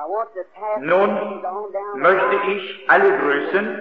Nun möchte ich alle grüßen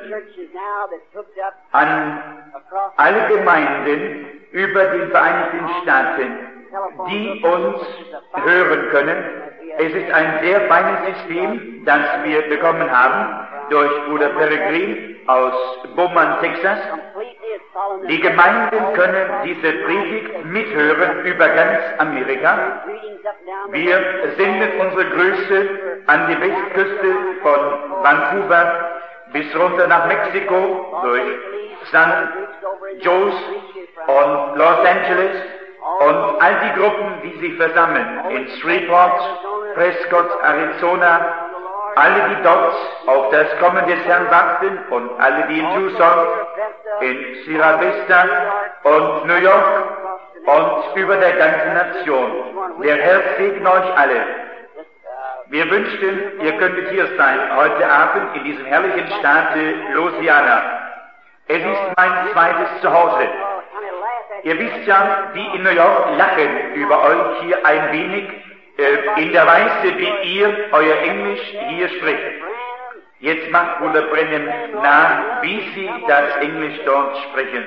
an alle Gemeinden über den Vereinigten Staaten, die uns hören können. Es ist ein sehr feines System, das wir bekommen haben durch Bruder Peregrin aus Beaumont, Texas. Die Gemeinden können diese Predigt mithören über ganz Amerika. Wir senden unsere Grüße an die Westküste von Vancouver bis runter nach Mexiko durch San Jose und Los Angeles und all die Gruppen, die sich versammeln in Shreveport, Prescott, Arizona, alle, die dort auf das Kommen des Herrn warten und alle, die in Tucson, in Sierra Vista und New York und über der ganzen Nation. Der Herr segne euch alle. Wir wünschten, ihr könntet hier sein heute Abend in diesem herrlichen Staate Louisiana. Es ist mein zweites Zuhause. Ihr wisst ja, die in New York lachen über euch hier ein wenig in der Weise, wie ihr euer Englisch hier spricht. Jetzt macht Bruder Brennan nach, wie sie das Englisch dort sprechen.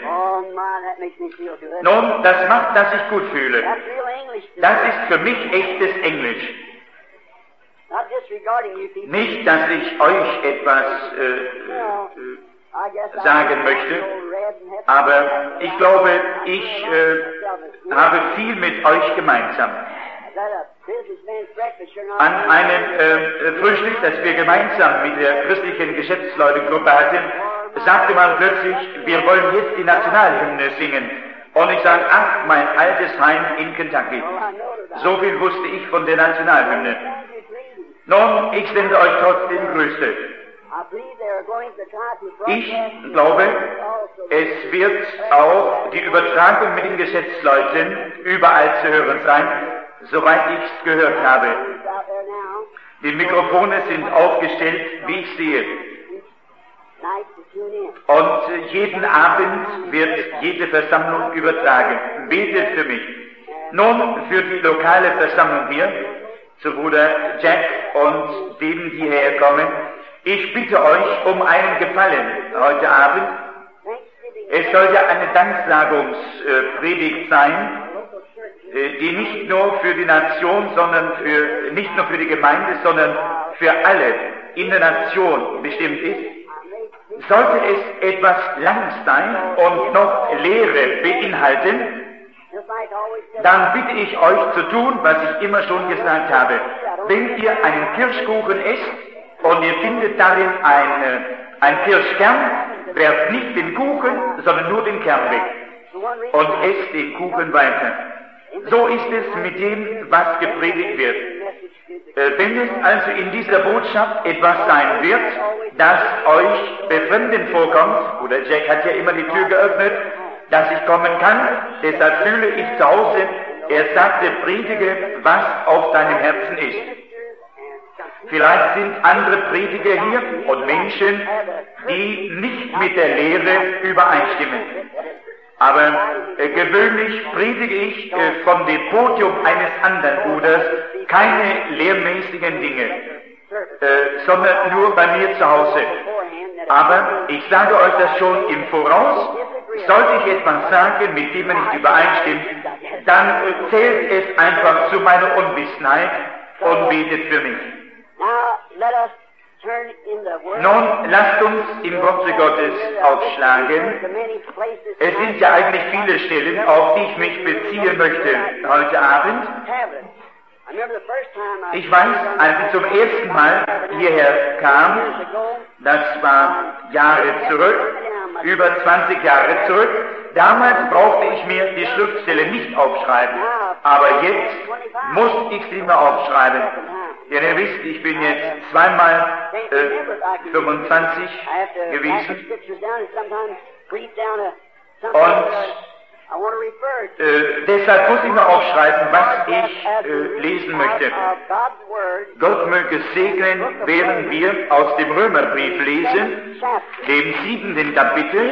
Nun, das macht, dass ich gut fühle. Das ist für mich echtes Englisch. Nicht, dass ich euch etwas sagen möchte, aber ich glaube, ich habe viel mit euch gemeinsam. An einem Frühstück, das wir gemeinsam mit der christlichen Geschäftsleutengruppe hatten, sagte man plötzlich, wir wollen jetzt die Nationalhymne singen. Und ich sage, ach, mein altes Heim in Kentucky. So viel wusste ich von der Nationalhymne. Nun, ich sende euch trotzdem Grüße. Ich glaube, es wird auch die Übertragung mit den Geschäftsleuten überall zu hören sein, soweit ich es gehört habe. Die Mikrofone sind aufgestellt, wie ich sehe. Und jeden Abend wird jede Versammlung übertragen. Betet für mich. Nun für die lokale Versammlung hier, zu Bruder Jack und denen, die herkommen. Ich bitte euch um einen Gefallen heute Abend. Es soll ja eine Danksagungspredigt sein, die nicht nur für die Nation, sondern nicht nur für die Gemeinde, sondern für alle in der Nation bestimmt ist. Sollte es etwas lang sein und noch Lehre beinhalten, dann bitte ich euch zu tun, was ich immer schon gesagt habe. Wenn ihr einen Kirschkuchen esst und ihr findet darin ein Kirschkern, werft nicht den Kuchen, sondern nur den Kern weg und esst den Kuchen weiter. So ist es mit dem, was gepredigt wird. Wenn es also in dieser Botschaft etwas sein wird, das euch befremdend vorkommt, oder Jack hat ja immer die Tür geöffnet, dass ich kommen kann, deshalb fühle ich zu Hause, er sagte, predige, was auf deinem Herzen ist. Vielleicht sind andere Prediger hier und Menschen, die nicht mit der Lehre übereinstimmen. Aber gewöhnlich predige ich von dem Podium eines anderen Bruders keine lehrmäßigen Dinge, sondern nur bei mir zu Hause. Aber ich sage euch das schon im Voraus, sollte ich etwas sagen, mit dem man nicht übereinstimmt, dann zählt es einfach zu meiner Unwissenheit und betet für mich. Nun, lasst uns im Worte Gottes aufschlagen. Es sind ja eigentlich viele Stellen, auf die ich mich beziehen möchte heute Abend. Ich weiß, als ich zum ersten Mal hierher kam, das war Jahre zurück, über 20 Jahre zurück, damals brauchte ich mir die Schriftstelle nicht aufschreiben, aber jetzt muss ich sie mir aufschreiben. Denn ihr wisst, ich bin jetzt zweimal 25 gewesen und deshalb muss ich mir aufschreiben, was ich lesen möchte. Gott möge segnen, während wir aus dem Römerbrief lesen, dem 7. Kapitel.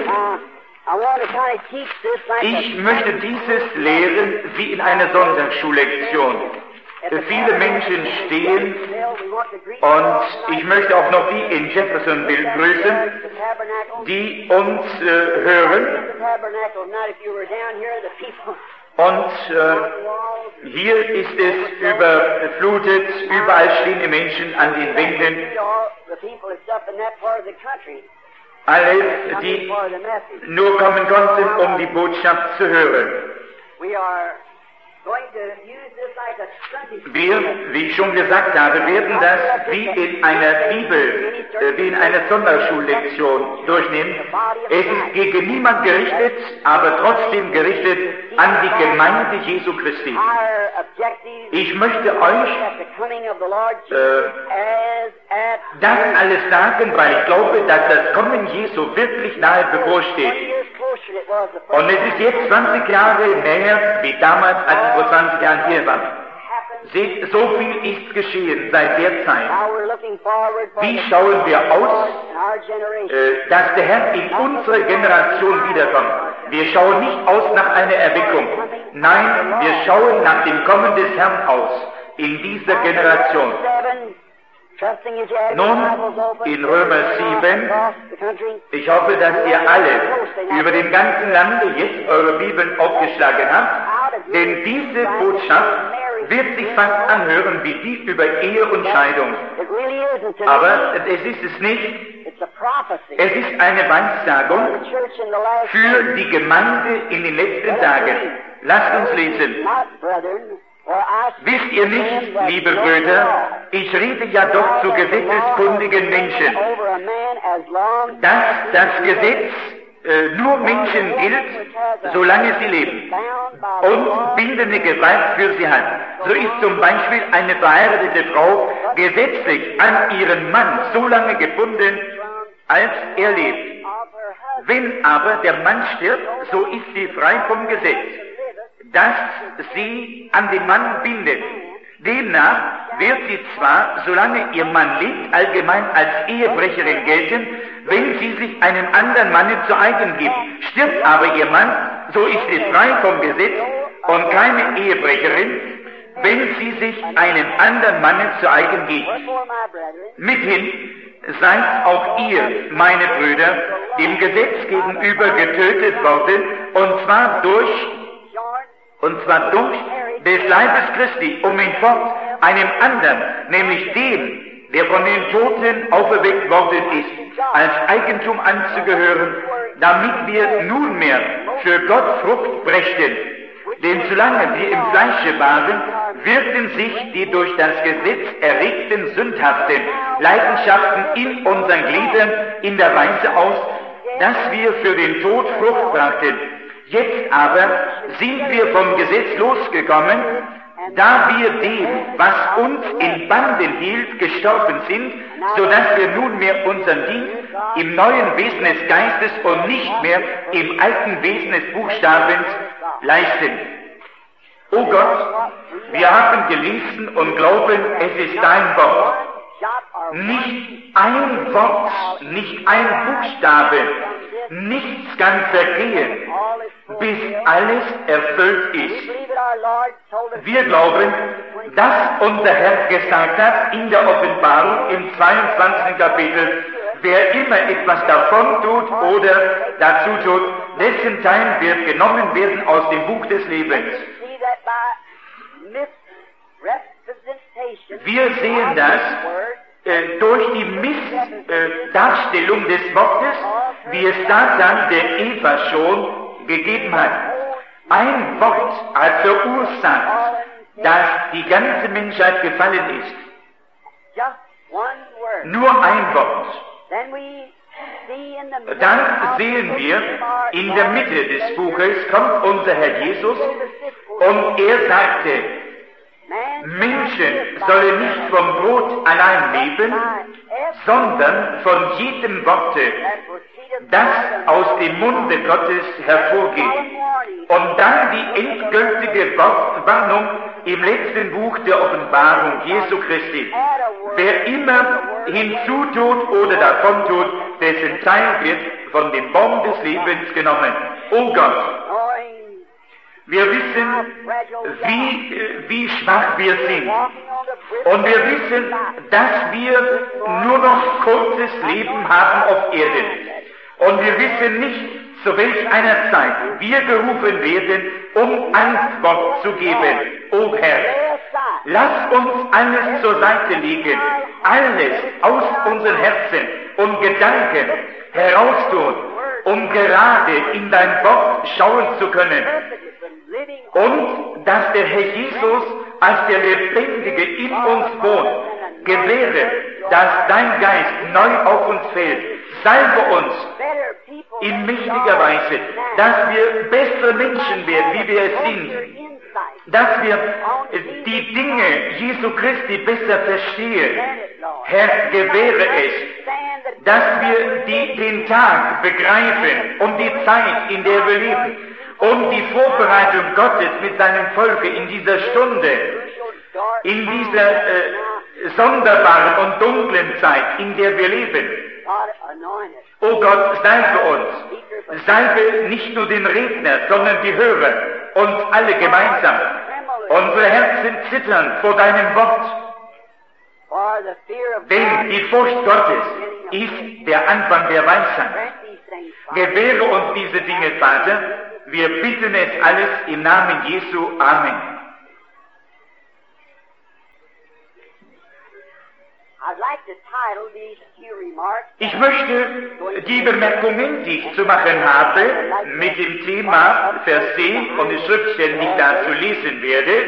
Ich möchte dieses lehren wie in einer Sonderschullektion. Viele Menschen stehen und ich möchte auch noch die in Jeffersonville grüßen, die uns hören. Und hier ist es überflutet, überall stehen die Menschen an den Wänden. Alle, die nur kommen konnten, um die Botschaft zu hören. Wir, wie ich schon gesagt habe, werden das wie in einer Bibel, wie in einer Sonderschullektion durchnehmen. Es ist gegen niemand gerichtet, aber trotzdem gerichtet an die Gemeinde Jesu Christi. Ich möchte euch das alles sagen, weil ich glaube, dass das Kommen Jesu wirklich nahe bevorsteht. Und es ist jetzt 20 Jahre näher wie damals, als ich vor 20 Jahren hier war. Seht, so viel ist geschehen seit der Zeit. Wie schauen wir aus, dass der Herr in unsere Generation wiederkommt? Wir schauen nicht aus nach einer Erweckung. Nein, wir schauen nach dem Kommen des Herrn aus in dieser Generation. Nun, in Römer 7, ich hoffe, dass ihr alle über dem ganzen Lande jetzt eure Bibeln aufgeschlagen habt, denn diese Botschaft wird sich fast anhören wie die über Ehe und Scheidung. Aber es ist es nicht. Es ist eine Weissagung für die Gemeinde in den letzten Tagen. Lasst uns lesen. Wisst ihr nicht, liebe Brüder, ich rede ja doch zu gesetzeskundigen Menschen, dass das Gesetz nur Menschen gilt, solange sie leben und bindende Gewalt für sie hat. So ist zum Beispiel eine verheiratete Frau gesetzlich an ihren Mann so lange gebunden, als er lebt. Wenn aber der Mann stirbt, so ist sie frei vom Gesetz, dass sie an den Mann bindet. Demnach wird sie zwar, solange ihr Mann lebt, allgemein als Ehebrecherin gelten, wenn sie sich einem anderen Manne zu eigen gibt. Stirbt aber ihr Mann, so ist sie frei vom Gesetz und keine Ehebrecherin, wenn sie sich einem anderen Manne zu eigen gibt. Mithin seid auch ihr, meine Brüder, dem Gesetz gegenüber getötet worden, und zwar durch des Leibes Christi, um ihn fort einem anderen, nämlich dem, der von den Toten auferweckt worden ist, als Eigentum anzugehören, damit wir nunmehr für Gott Frucht brächten. Denn solange wir im Fleische waren, wirkten sich die durch das Gesetz erregten sündhaften Leidenschaften in unseren Gliedern in der Weise aus, dass wir für den Tod Frucht brachten. Jetzt aber sind wir vom Gesetz losgekommen, da wir dem, was uns in Banden hielt, gestorben sind, so dass wir nunmehr unseren Dienst im neuen Wesen des Geistes und nicht mehr im alten Wesen des Buchstabens leisten. O Gott, wir haben gelesen und glauben, es ist dein Wort. Nicht ein Wort, nicht ein Buchstabe, nichts kann vergehen, bis alles erfüllt ist. Wir glauben, dass unser Herr gesagt hat in der Offenbarung im 22. Kapitel, wer immer etwas davon tut oder dazu tut, dessen Teil wird genommen werden aus dem Buch des Lebens. Wir sehen das durch die Missdarstellung des Wortes, wie es Satan der Eva schon gegeben hat. Ein Wort hat verursacht, dass die ganze Menschheit gefallen ist. Nur ein Wort. Dann sehen wir, in der Mitte des Buches kommt unser Herr Jesus und er sagte, Menschen sollen nicht vom Brot allein leben, sondern von jedem Worte, das aus dem Munde Gottes hervorgeht. Und dann die endgültige Warnung im letzten Buch der Offenbarung Jesu Christi. Wer immer hinzutut oder davontut, dessen Teil wird von dem Baum des Lebens genommen. O Gott, Wir wissen, wie schwach wir sind. Und wir wissen, dass wir nur noch kurzes Leben haben auf Erden. Und wir wissen nicht, zu welch einer Zeit wir gerufen werden, um Antwort zu geben. O Herr, lass uns alles zur Seite legen, alles aus unseren Herzen und Gedanken heraustun, um gerade in dein Wort schauen zu können. Und dass der Herr Jesus als der Lebendige in uns wohnt, gewähre, dass dein Geist neu auf uns fällt. Salbe uns in mächtiger Weise, dass wir bessere Menschen werden, wie wir es sind, dass wir die Dinge Jesu Christi besser verstehen. Herr, gewähre es, dass wir den Tag begreifen und die Zeit, in der wir leben, und die Vorbereitung Gottes mit seinem Volke in dieser Stunde, in dieser sonderbaren und dunklen Zeit, in der wir leben. O Gott, salbe uns. Salbe nicht nur den Redner, sondern die Hörer, uns alle gemeinsam. Unsere Herzen zittern vor deinem Wort. Denn die Furcht Gottes ist der Anfang der Weisheit. Gewähre uns diese Dinge, Vater. Wir bitten es alles im Namen Jesu. Amen. Ich möchte die Bemerkungen, die ich zu machen habe, mit dem Thema versehen und die Schriftstellen, die ich dazu lesen werde,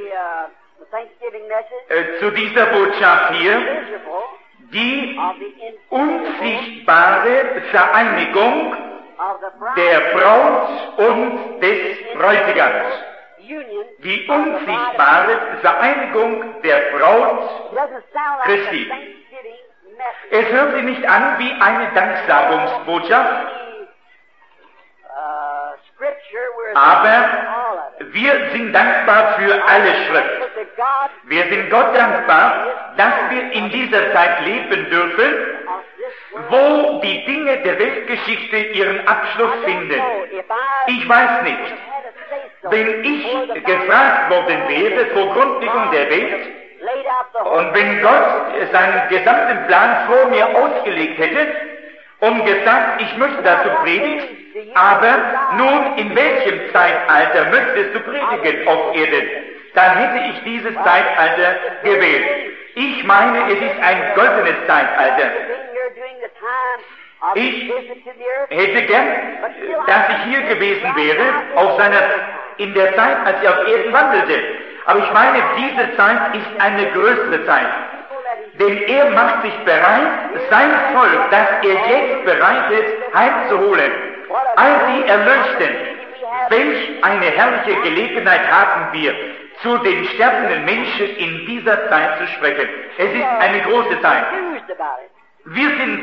zu dieser Botschaft hier, die unsichtbare Vereinigung der Braut und des Bräutigams. Die unsichtbare Vereinigung der Braut Christi. Es hört sich nicht an wie eine Danksagungsbotschaft, aber wir sind dankbar für alle Schrift. Wir sind Gott dankbar, dass wir in dieser Zeit leben dürfen, wo die Dinge der Weltgeschichte ihren Abschluss finden. Ich weiß nicht, wenn ich gefragt worden wäre vor Grundlegung der Welt und wenn Gott seinen gesamten Plan vor mir ausgelegt hätte und gesagt, ich möchte dazu predigen, aber nun in welchem Zeitalter möchtest du predigen auf Erden, dann hätte ich dieses Zeitalter gewählt. Ich meine, es ist ein goldenes Zeitalter. Ich hätte gern, dass ich hier gewesen wäre, in der Zeit, als ich auf Erden wandelte. Aber ich meine, diese Zeit ist eine größere Zeit. Denn er macht sich bereit, sein Volk, das er jetzt bereit ist, heimzuholen. All die Erlösten, welch eine herrliche Gelegenheit haben wir, zu den sterbenden Menschen in dieser Zeit zu sprechen. Es ist eine große Zeit. Wir sind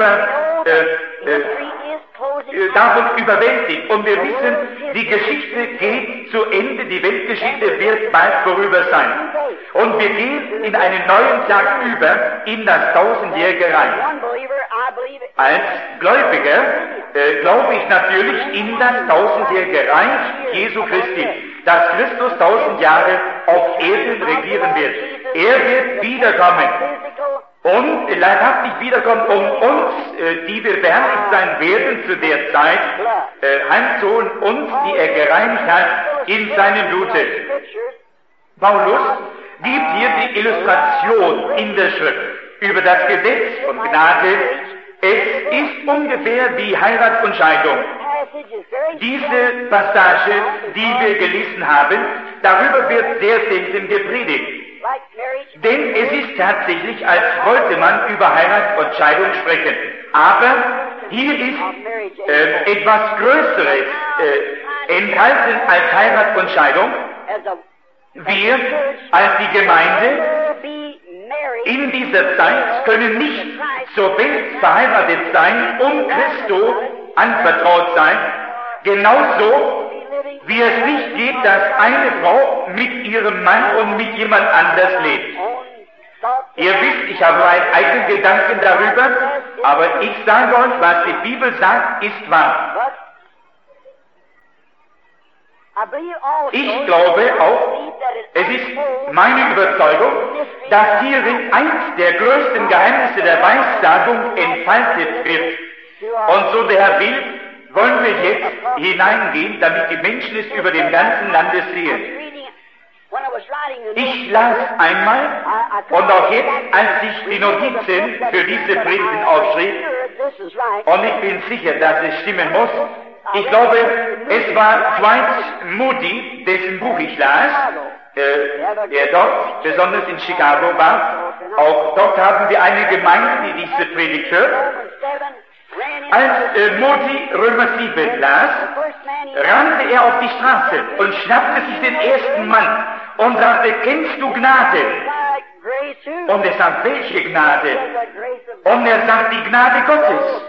davon überwältigt und wir wissen, die Geschichte geht zu Ende, die Weltgeschichte wird bald vorüber sein. Und wir gehen in einen neuen Tag über, in das tausendjährige Reich. Als Gläubiger glaube ich natürlich in das tausendjährige Reich Jesu Christi, dass Christus 1000 Jahre auf Erden regieren wird. Er wird wiederkommen. Und leibhaftig wiederkommt, um uns, die wir beherrschend sein werden zu der Zeit, heimzuholen, uns, die er gereinigt hat, in seinem Blute. Paulus gibt hier die Illustration in der Schrift über das Gesetz von Gnade. Es ist ungefähr wie Heirat und Scheidung. Diese Passage, die wir gelesen haben, darüber wird sehr selten gepredigt. Denn es ist tatsächlich, als wollte man über Heirat und Scheidung sprechen. Aber hier ist etwas Größeres enthalten als Heirat und Scheidung. Wir als die Gemeinde in dieser Zeit können nicht zur Welt verheiratet sein, um Christo anvertraut sein. Genauso wie es nicht geht, dass eine Frau mit ihrem Mann und mit jemand anders lebt. Ihr wisst, ich habe meinen eigenen Gedanken darüber, aber ich sage euch, was die Bibel sagt, ist wahr. Ich glaube auch, es ist meine Überzeugung, dass hierin eins der größten Geheimnisse der Weissagung entfaltet wird. Und so der Herr will, wollen wir jetzt hineingehen, damit die Menschen es über dem ganzen Lande sehen. Ich las einmal, und auch jetzt, als ich die Notizen für diese Predigten aufschrieb, und ich bin sicher, dass es stimmen muss, ich glaube, es war Dwight Moody, dessen Buch ich las, der dort, besonders in Chicago war. Auch dort haben wir eine Gemeinde, die diese Predigt hört. Als Moody Römer 7 las, rannte er auf die Straße und schnappte sich den ersten Mann und sagte, kennst du Gnade? Und er sagt, welche Gnade? Und er sagt, die Gnade Gottes.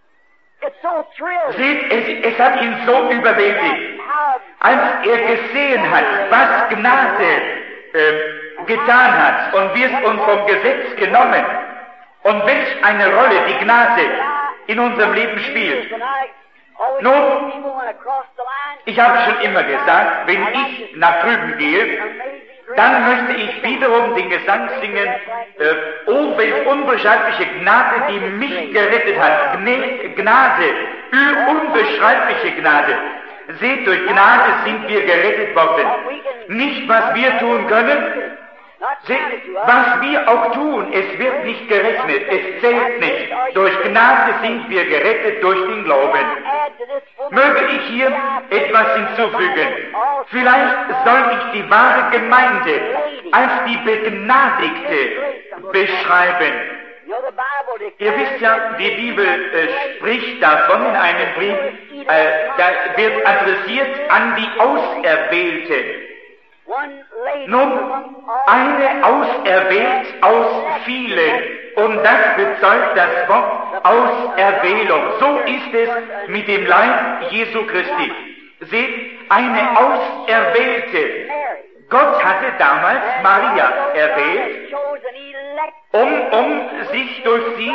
Seht, es hat ihn so überwältigt, als er gesehen hat, was Gnade getan hat und wie es uns vom Gesetz genommen und welch eine Rolle die Gnade in unserem Leben spielt. Nun, ich habe schon immer gesagt, wenn ich nach drüben gehe, dann möchte ich wiederum den Gesang singen, oh, welch unbeschreibliche Gnade, die mich gerettet hat. Gnade, unbeschreibliche Gnade. Seht, durch Gnade sind wir gerettet worden. Nicht, was wir tun können. Seht, was wir auch tun, es wird nicht gerechnet, es zählt nicht. Durch Gnade sind wir gerettet durch den Glauben. Möge ich hier etwas hinzufügen. Vielleicht soll ich die wahre Gemeinde als die Begnadigte beschreiben. Ihr wisst ja, die Bibel spricht davon in einem Brief, da wird adressiert an die Auserwählten. Nun, eine auserwählt aus vielen, und das bezeugt das Wort Auserwählung. So ist es mit dem Leib Jesu Christi. Seht, eine Auserwählte. Gott hatte damals Maria erwählt, um sich durch sie,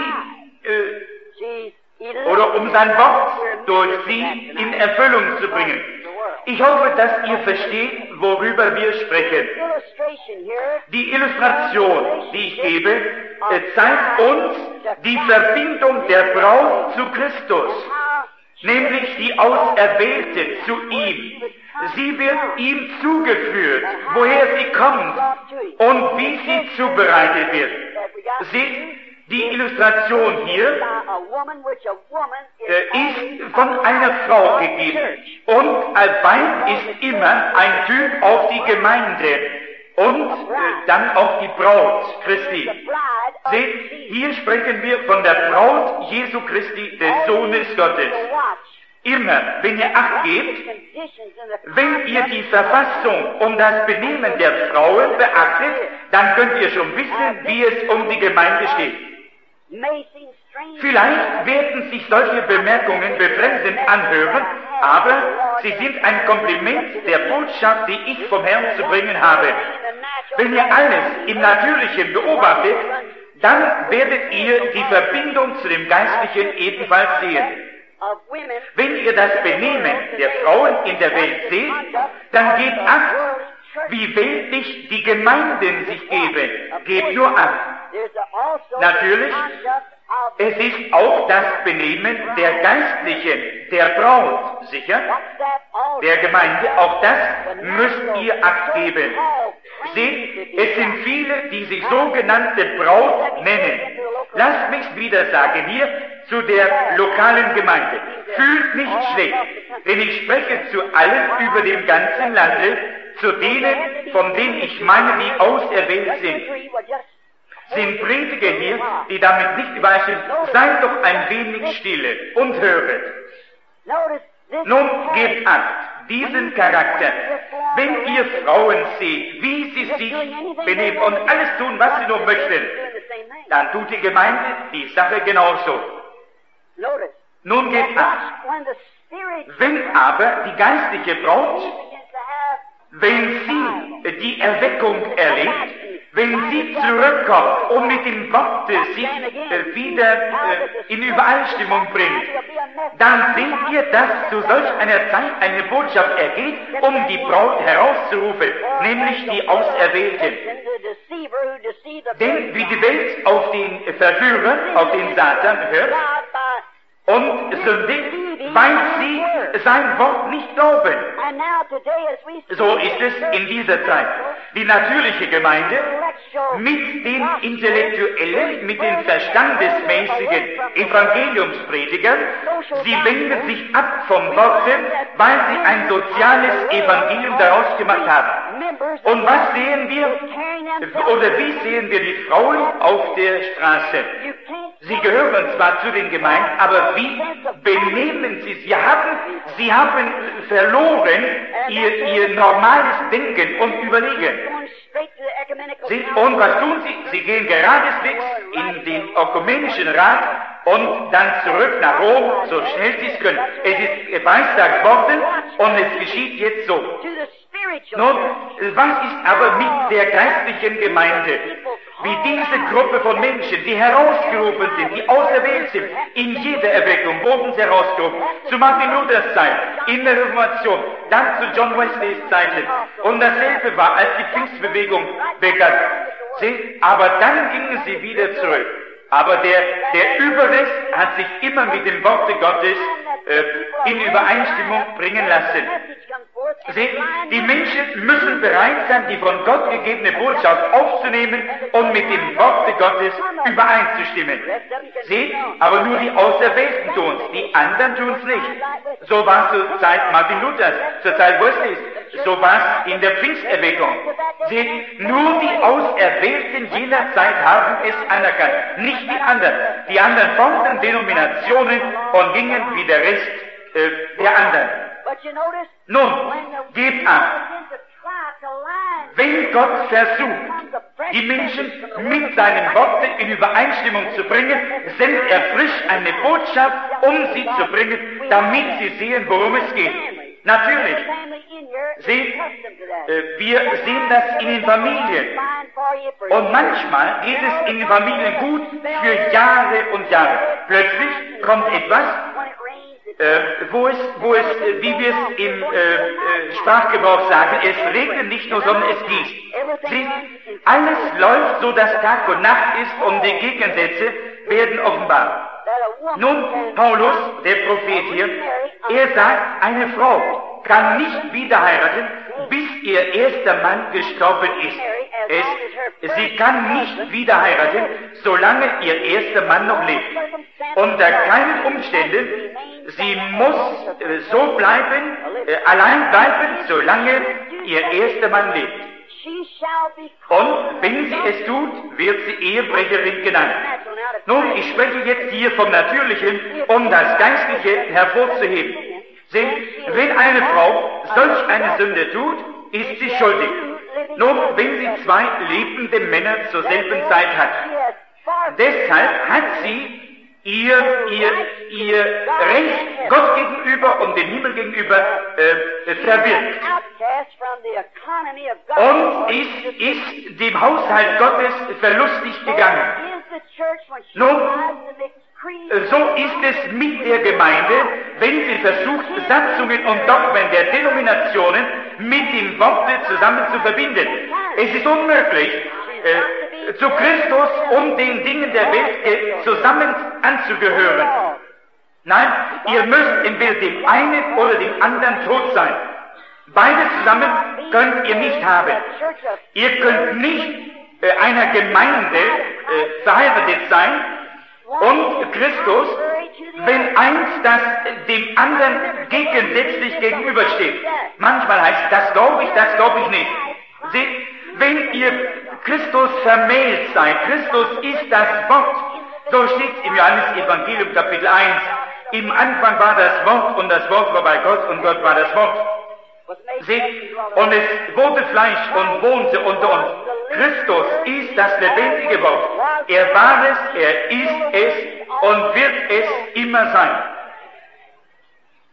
oder um sein Wort durch sie in Erfüllung zu bringen. Ich hoffe, dass ihr versteht, worüber wir sprechen. Die Illustration, die ich gebe, zeigt uns die Verbindung der Braut zu Christus, nämlich die Auserwählte zu ihm. Sie wird ihm zugeführt, woher sie kommt und wie sie zubereitet wird. Seht, die Illustration hier ist von einer Frau gegeben. Und ein Weib ist immer ein Typ auf die Gemeinde und dann auf die Braut Christi. Seht, hier sprechen wir von der Braut Jesu Christi, des Sohnes Gottes. Immer, wenn ihr Acht gebt, wenn ihr die Verfassung und das Benehmen der Frauen beachtet, dann könnt ihr schon wissen, wie es um die Gemeinde steht. Vielleicht werden sich solche Bemerkungen befremdend anhören, aber sie sind ein Kompliment der Botschaft, die ich vom Herrn zu bringen habe. Wenn ihr alles im Natürlichen beobachtet, dann werdet ihr die Verbindung zu dem Geistlichen ebenfalls sehen. Wenn ihr das Benehmen der Frauen in der Welt seht, dann gebt Acht, wie weltlich die Gemeinden sich geben. Gebt nur Acht. Natürlich, es ist auch das Benehmen der Geistlichen, der Braut, sicher, der Gemeinde, auch das müsst ihr Acht geben. Seht, es sind viele, die sich sogenannte Braut nennen. Lasst mich wieder sagen hier zu der lokalen Gemeinde. Fühlt nicht schlecht, denn ich spreche zu allen über dem ganzen Lande, zu denen, von denen ich meine, die auserwählt sind Prediger hier, die damit nicht übereinstimmen. Seid doch ein wenig stille und höret. Nun gebt Acht, diesen Charakter. Wenn ihr Frauen seht, wie sie sich benehmen und alles tun, was sie nur möchten, dann tut die Gemeinde die Sache genauso. Nun gebt Acht. Wenn aber die geistliche Braut, wenn sie die Erweckung erlebt, Wenn Sie zurückkommen und mit dem Wort sich wieder in Übereinstimmung bringen, dann seht ihr, dass zu solch einer Zeit eine Botschaft ergeht, um die Braut herauszurufen, nämlich die Auserwählten. Denn wie die Welt auf den Verführer, auf den Satan hört und sündigt, weil sie sein Wort nicht glauben. So ist es in dieser Zeit. Die natürliche Gemeinde mit den intellektuellen, mit den verstandesmäßigen Evangeliumspredigern, sie wenden sich ab vom Worte, weil sie ein soziales Evangelium daraus gemacht haben. Und was sehen wir, oder wie sehen wir die Frauen auf der Straße? Sie gehören zwar zu den Gemeinden, aber wie benehmen sie? Sie haben verloren ihr normales Denken und Überlegen. Und was tun sie? Sie gehen geradeswegs in den ökumenischen Rat und dann zurück nach Rom, so schnell sie es können. Es ist geweissagt worden und es geschieht jetzt so. Nun, was ist aber mit der geistlichen Gemeinde? Wie diese Gruppe von Menschen, die herausgerufen sind, die auserwählt sind, in jeder Erweckung wurden sie herausgerufen. Zu Martin Luthers Zeit, in der Reformation, dann zu John Wesleys Zeiten. Und dasselbe war, als die Pfingstbewegung begann. Aber dann gingen sie wieder zurück. Aber der Überrest hat sich immer mit dem Worte Gottes in Übereinstimmung bringen lassen. Die Menschen müssen bereit sein, die von Gott gegebene Botschaft aufzunehmen und mit dem Worte Gottes übereinzustimmen. Aber nur die Auserwählten tun es, die anderen tun es nicht. So war es zur Zeit Martin Luthers, zur Zeit Wesleys, so war es in der Pfingsterweckung. Nur die Auserwählten jener Zeit haben es anerkannt, nicht die anderen. Die anderen formten Denominationen und gingen wie der Rest der anderen. Nun, gebt acht, wenn Gott versucht, die Menschen mit seinen Worten in Übereinstimmung zu bringen, sendet er frisch eine Botschaft, um sie zu bringen, damit sie sehen, worum es geht. Natürlich. Wir sehen das in den Familien. Und manchmal geht es in den Familien gut für Jahre und Jahre. Plötzlich kommt etwas, wo es, wie wir es im Sprachgebrauch sagen, es regnet nicht nur, sondern es gießt. Alles läuft so, dass Tag und Nacht ist und die Gegensätze werden offenbar. Nun, Paulus, der Prophet hier, er sagt, eine Frau kann nicht wieder heiraten, bis ihr erster Mann gestorben ist. Sie kann nicht wieder heiraten, solange ihr erster Mann noch lebt. Unter keinen Umständen, sie muss so bleiben, allein bleiben, solange ihr erster Mann lebt. Und wenn sie es tut, wird sie Ehebrecherin genannt. Nun, ich spreche jetzt hier vom Natürlichen, um das Geistliche hervorzuheben. Seht, wenn eine Frau solch eine Sünde tut, ist sie schuldig. Nun, wenn sie zwei lebende Männer zur selben Zeit hat. Deshalb hat sie ihr Recht Gott gegenüber und dem Himmel gegenüber verwirkt. Und ist dem Haushalt Gottes verlustig gegangen. Nun, so ist es mit der Gemeinde, wenn sie versucht, Satzungen und Dogmen der Denominationen mit dem Worte zusammen zu verbinden. Es ist unmöglich, zu Christus und den Dingen der Welt zusammen anzugehören. Nein, ihr müsst entweder dem einen oder dem anderen tot sein. Beides zusammen könnt ihr nicht haben. Ihr könnt nicht einer Gemeinde verheiratet sein und Christus, wenn eins das dem anderen gegensätzlich gegenübersteht. Manchmal heißt es, das glaube ich nicht. Seht, wenn ihr Christus vermählt seid, Christus ist das Wort, so steht es im Johannes-Evangelium Kapitel 1, im Anfang war das Wort und das Wort war bei Gott und Gott war das Wort. Seht, und es wurde Fleisch und wohnte unter uns. Christus ist das lebendige Wort. Er war es, er ist es und wird es immer sein.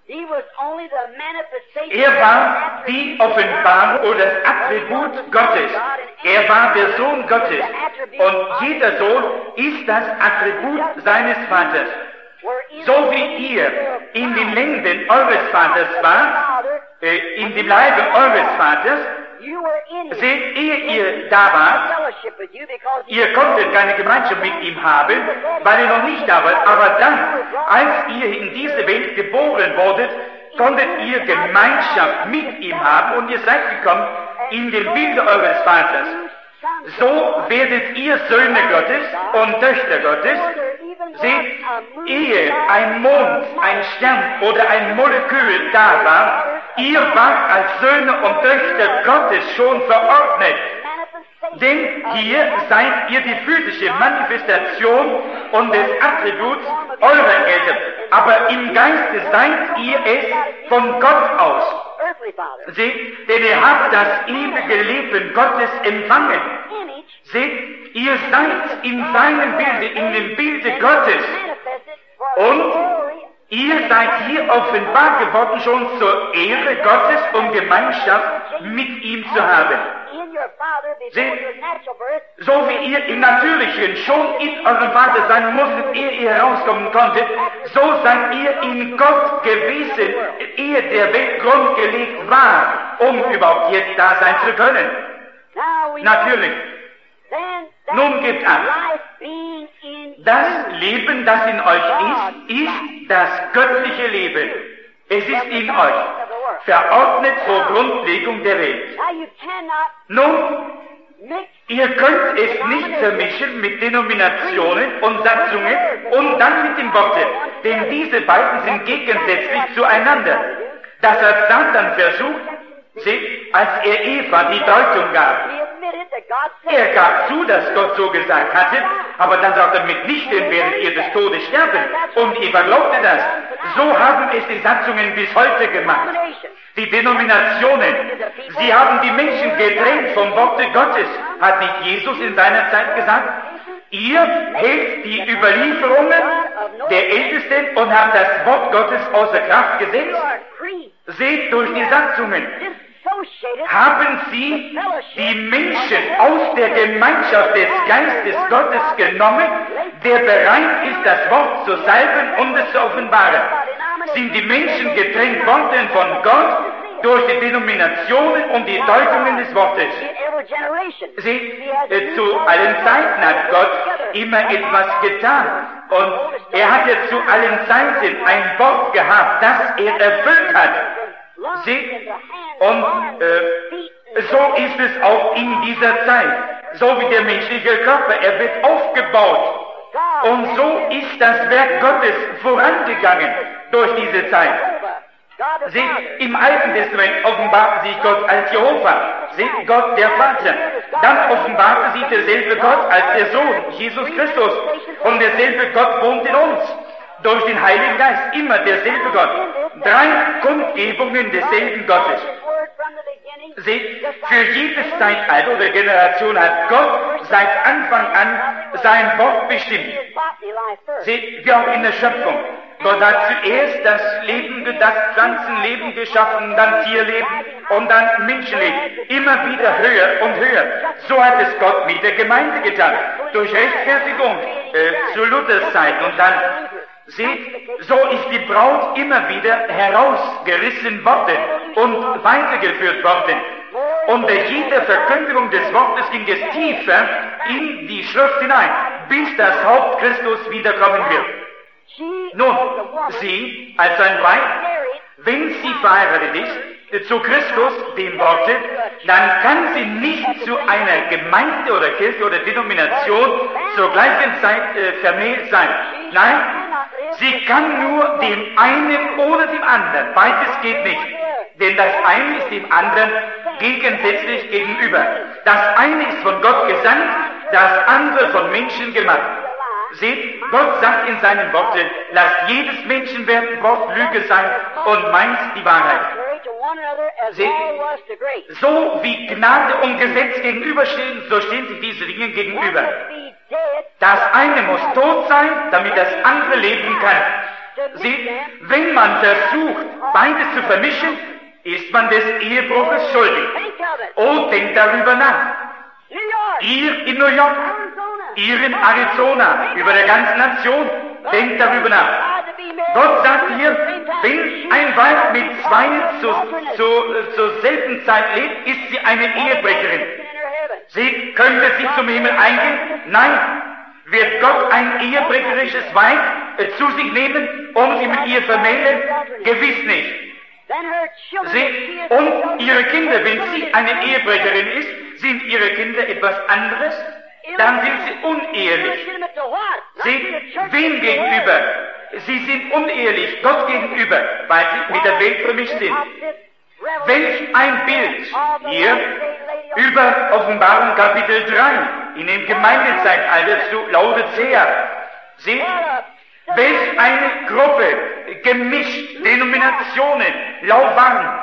Er war die Offenbarung oder das Attribut Gottes. Er war der Sohn Gottes. Und jeder Sohn ist das Attribut seines Vaters. So wie ihr in den Lenden eures Vaters wart, in dem Leibe eures Vaters, seht, ehe ihr da wart, ihr konntet keine Gemeinschaft mit ihm haben, weil ihr noch nicht da wart, aber dann, als ihr in diese Welt geboren wurdet, konntet ihr Gemeinschaft mit ihm haben und ihr seid gekommen in dem Bilde eures Vaters. So werdet ihr Söhne Gottes und Töchter Gottes. Seht, ehe ein Mond, ein Stern oder ein Molekül da war, ihr wart als Söhne und Töchter Gottes schon verordnet. Denn hier seid ihr die physische Manifestation und des Attributs eurer Eltern. Aber im Geiste seid ihr es von Gott aus. Seht, denn ihr habt das ewige Leben Gottes empfangen. Seht, ihr seid in seinem Bilde, in dem Bilde Gottes. Und ihr seid hier offenbar geworden, schon zur Ehre Gottes und Gemeinschaft mit ihm zu haben. Seht, so wie ihr im Natürlichen schon in eurem Vater sein musstet, ehe ihr herauskommen konntet, so seid ihr in Gott gewesen, ehe der Welt Grund gelegt war, um überhaupt jetzt da sein zu können. Natürlich. Nun gibt an, das Leben, das in euch ist das göttliche Leben. Es ist in euch, verordnet vor Grundlegung der Welt. Nun, ihr könnt es nicht vermischen mit Denominationen und Satzungen und dann mit dem Worte, denn diese beiden sind gegensätzlich zueinander. Das hat Satan versucht, seht, als er Eva die Deutung gab. Er gab zu, dass Gott so gesagt hatte, aber dann sagt er, mitnichten werdet ihr des Todes sterben. Und Eva glaubte das. So haben es die Satzungen bis heute gemacht. Die Denominationen, sie haben die Menschen getrennt vom Worte Gottes. Hat nicht Jesus in seiner Zeit gesagt, ihr hält die Überlieferungen der Ältesten und habt das Wort Gottes außer Kraft gesetzt? Seht durch die Satzungen. Haben sie die Menschen aus der Gemeinschaft des Geistes Gottes genommen, der bereit ist, das Wort zu salben und es zu offenbaren? Sind die Menschen getrennt worden von Gott durch die Denominationen und die Deutungen des Wortes? Seht, zu allen Zeiten hat Gott immer etwas getan. Und er hat ja zu allen Zeiten ein Wort gehabt, das er erfüllt hat. Seht, und so ist es auch in dieser Zeit. So wie der menschliche Körper, er wird aufgebaut. Und so ist das Werk Gottes vorangegangen durch diese Zeit. Seht, im Alten Testament offenbarte sich Gott als Jehova. Seht, Gott der Vater. Dann offenbarte sich derselbe Gott als der Sohn, Jesus Christus. Und derselbe Gott wohnt in uns. Durch den Heiligen Geist, immer derselbe Gott. 3 Kundgebungen desselben Gottes. Seht, für jedes Zeitalter oder Generation hat Gott seit Anfang an sein Wort bestimmt. Seht, wie auch in der Schöpfung. Gott hat zuerst das Pflanzenleben geschaffen, dann Tierleben und dann Menschenleben. Immer wieder höher und höher. So hat es Gott mit der Gemeinde getan. Durch Rechtfertigung zu Luthers Zeit und dann, seht, so ist die Braut immer wieder herausgerissen worden und weitergeführt worden. Und bei jeder Verkündigung des Wortes ging es tiefer in die Schrift hinein, bis das Haupt Christus wiederkommen wird. Nun, sie als ein Weib, wenn sie verheiratet ist, zu Christus, dem Worte, dann kann sie nicht zu einer Gemeinde oder Kirche oder Denomination zur gleichen Zeit vermählt sein. Nein, sie kann nur dem einen oder dem anderen. Beides geht nicht. Denn das eine ist dem anderen gegensätzlich gegenüber. Das eine ist von Gott gesandt, das andere von Menschen gemacht. Seht, Gott sagt in seinen Worten, lasst jedes Menschenwort Wort Lüge sein und meint die Wahrheit. Seht, so wie Gnade und Gesetz gegenüberstehen, so stehen sich diese Dinge gegenüber. Das eine muss tot sein, damit das andere leben kann. Seht, wenn man versucht, beides zu vermischen, ist man des Ehebruches schuldig. Oh, denkt darüber nach. Ihr in New York, ihr in Arizona, über der ganzen Nation, denkt darüber nach. Gott sagt hier, wenn ein Weib mit zwei zur selben Zeit lebt, ist sie eine Ehebrecherin. Sie könnte sie zum Himmel eingehen? Nein. Wird Gott ein ehebrecherisches Weib zu sich nehmen, um sie mit ihr vermählen? Gewiss nicht. Und ihre Kinder, wenn sie eine Ehebrecherin ist, sind ihre Kinder etwas anderes, dann sind sie unehelich. Seht, wem gegenüber? Sie sind unehelich, Gott gegenüber, weil sie mit der Welt vermischt sind. Welch ein Bild hier über Offenbarung Kapitel 3 in dem Gemeindezeitalter zu Laodicea. Seht, welch eine Gruppe, gemischt, Denominationen, lauwarm.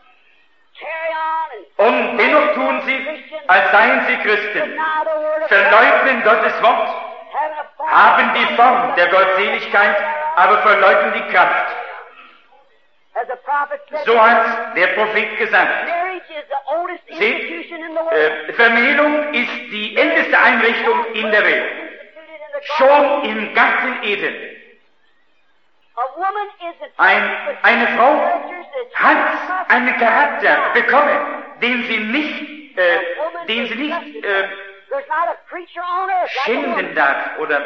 Und dennoch tun sie, als seien sie Christen, verleugnen Gottes Wort, haben die Form der Gottseligkeit, aber verleugnen die Kraft. So hat der Prophet gesagt. Seht, Vermählung ist die älteste Einrichtung in der Welt. Schon im Garten Eden. Eine Frau hat einen Charakter bekommen, den sie nicht schänden darf oder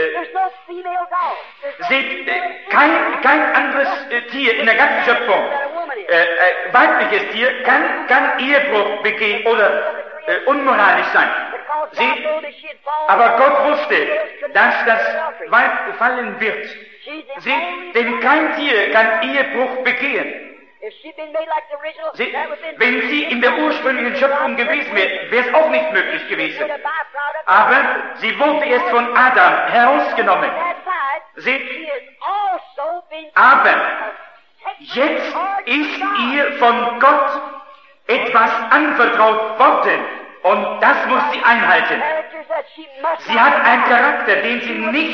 seht, kein anderes Tier in der ganzen Schöpfung, weibliches Tier, kann Ehebruch begehen oder unmoralisch sein. Seht, aber Gott wusste, dass das Weib fallen wird. Seht, denn kein Tier kann Ehebruch begehen. Seht, wenn sie in der ursprünglichen Schöpfung gewesen wäre, wäre es auch nicht möglich gewesen. Aber sie wurde erst von Adam herausgenommen. Seht, aber jetzt ist ihr von Gott etwas anvertraut worden. Und das muss sie einhalten. Sie hat einen Charakter, den sie nicht...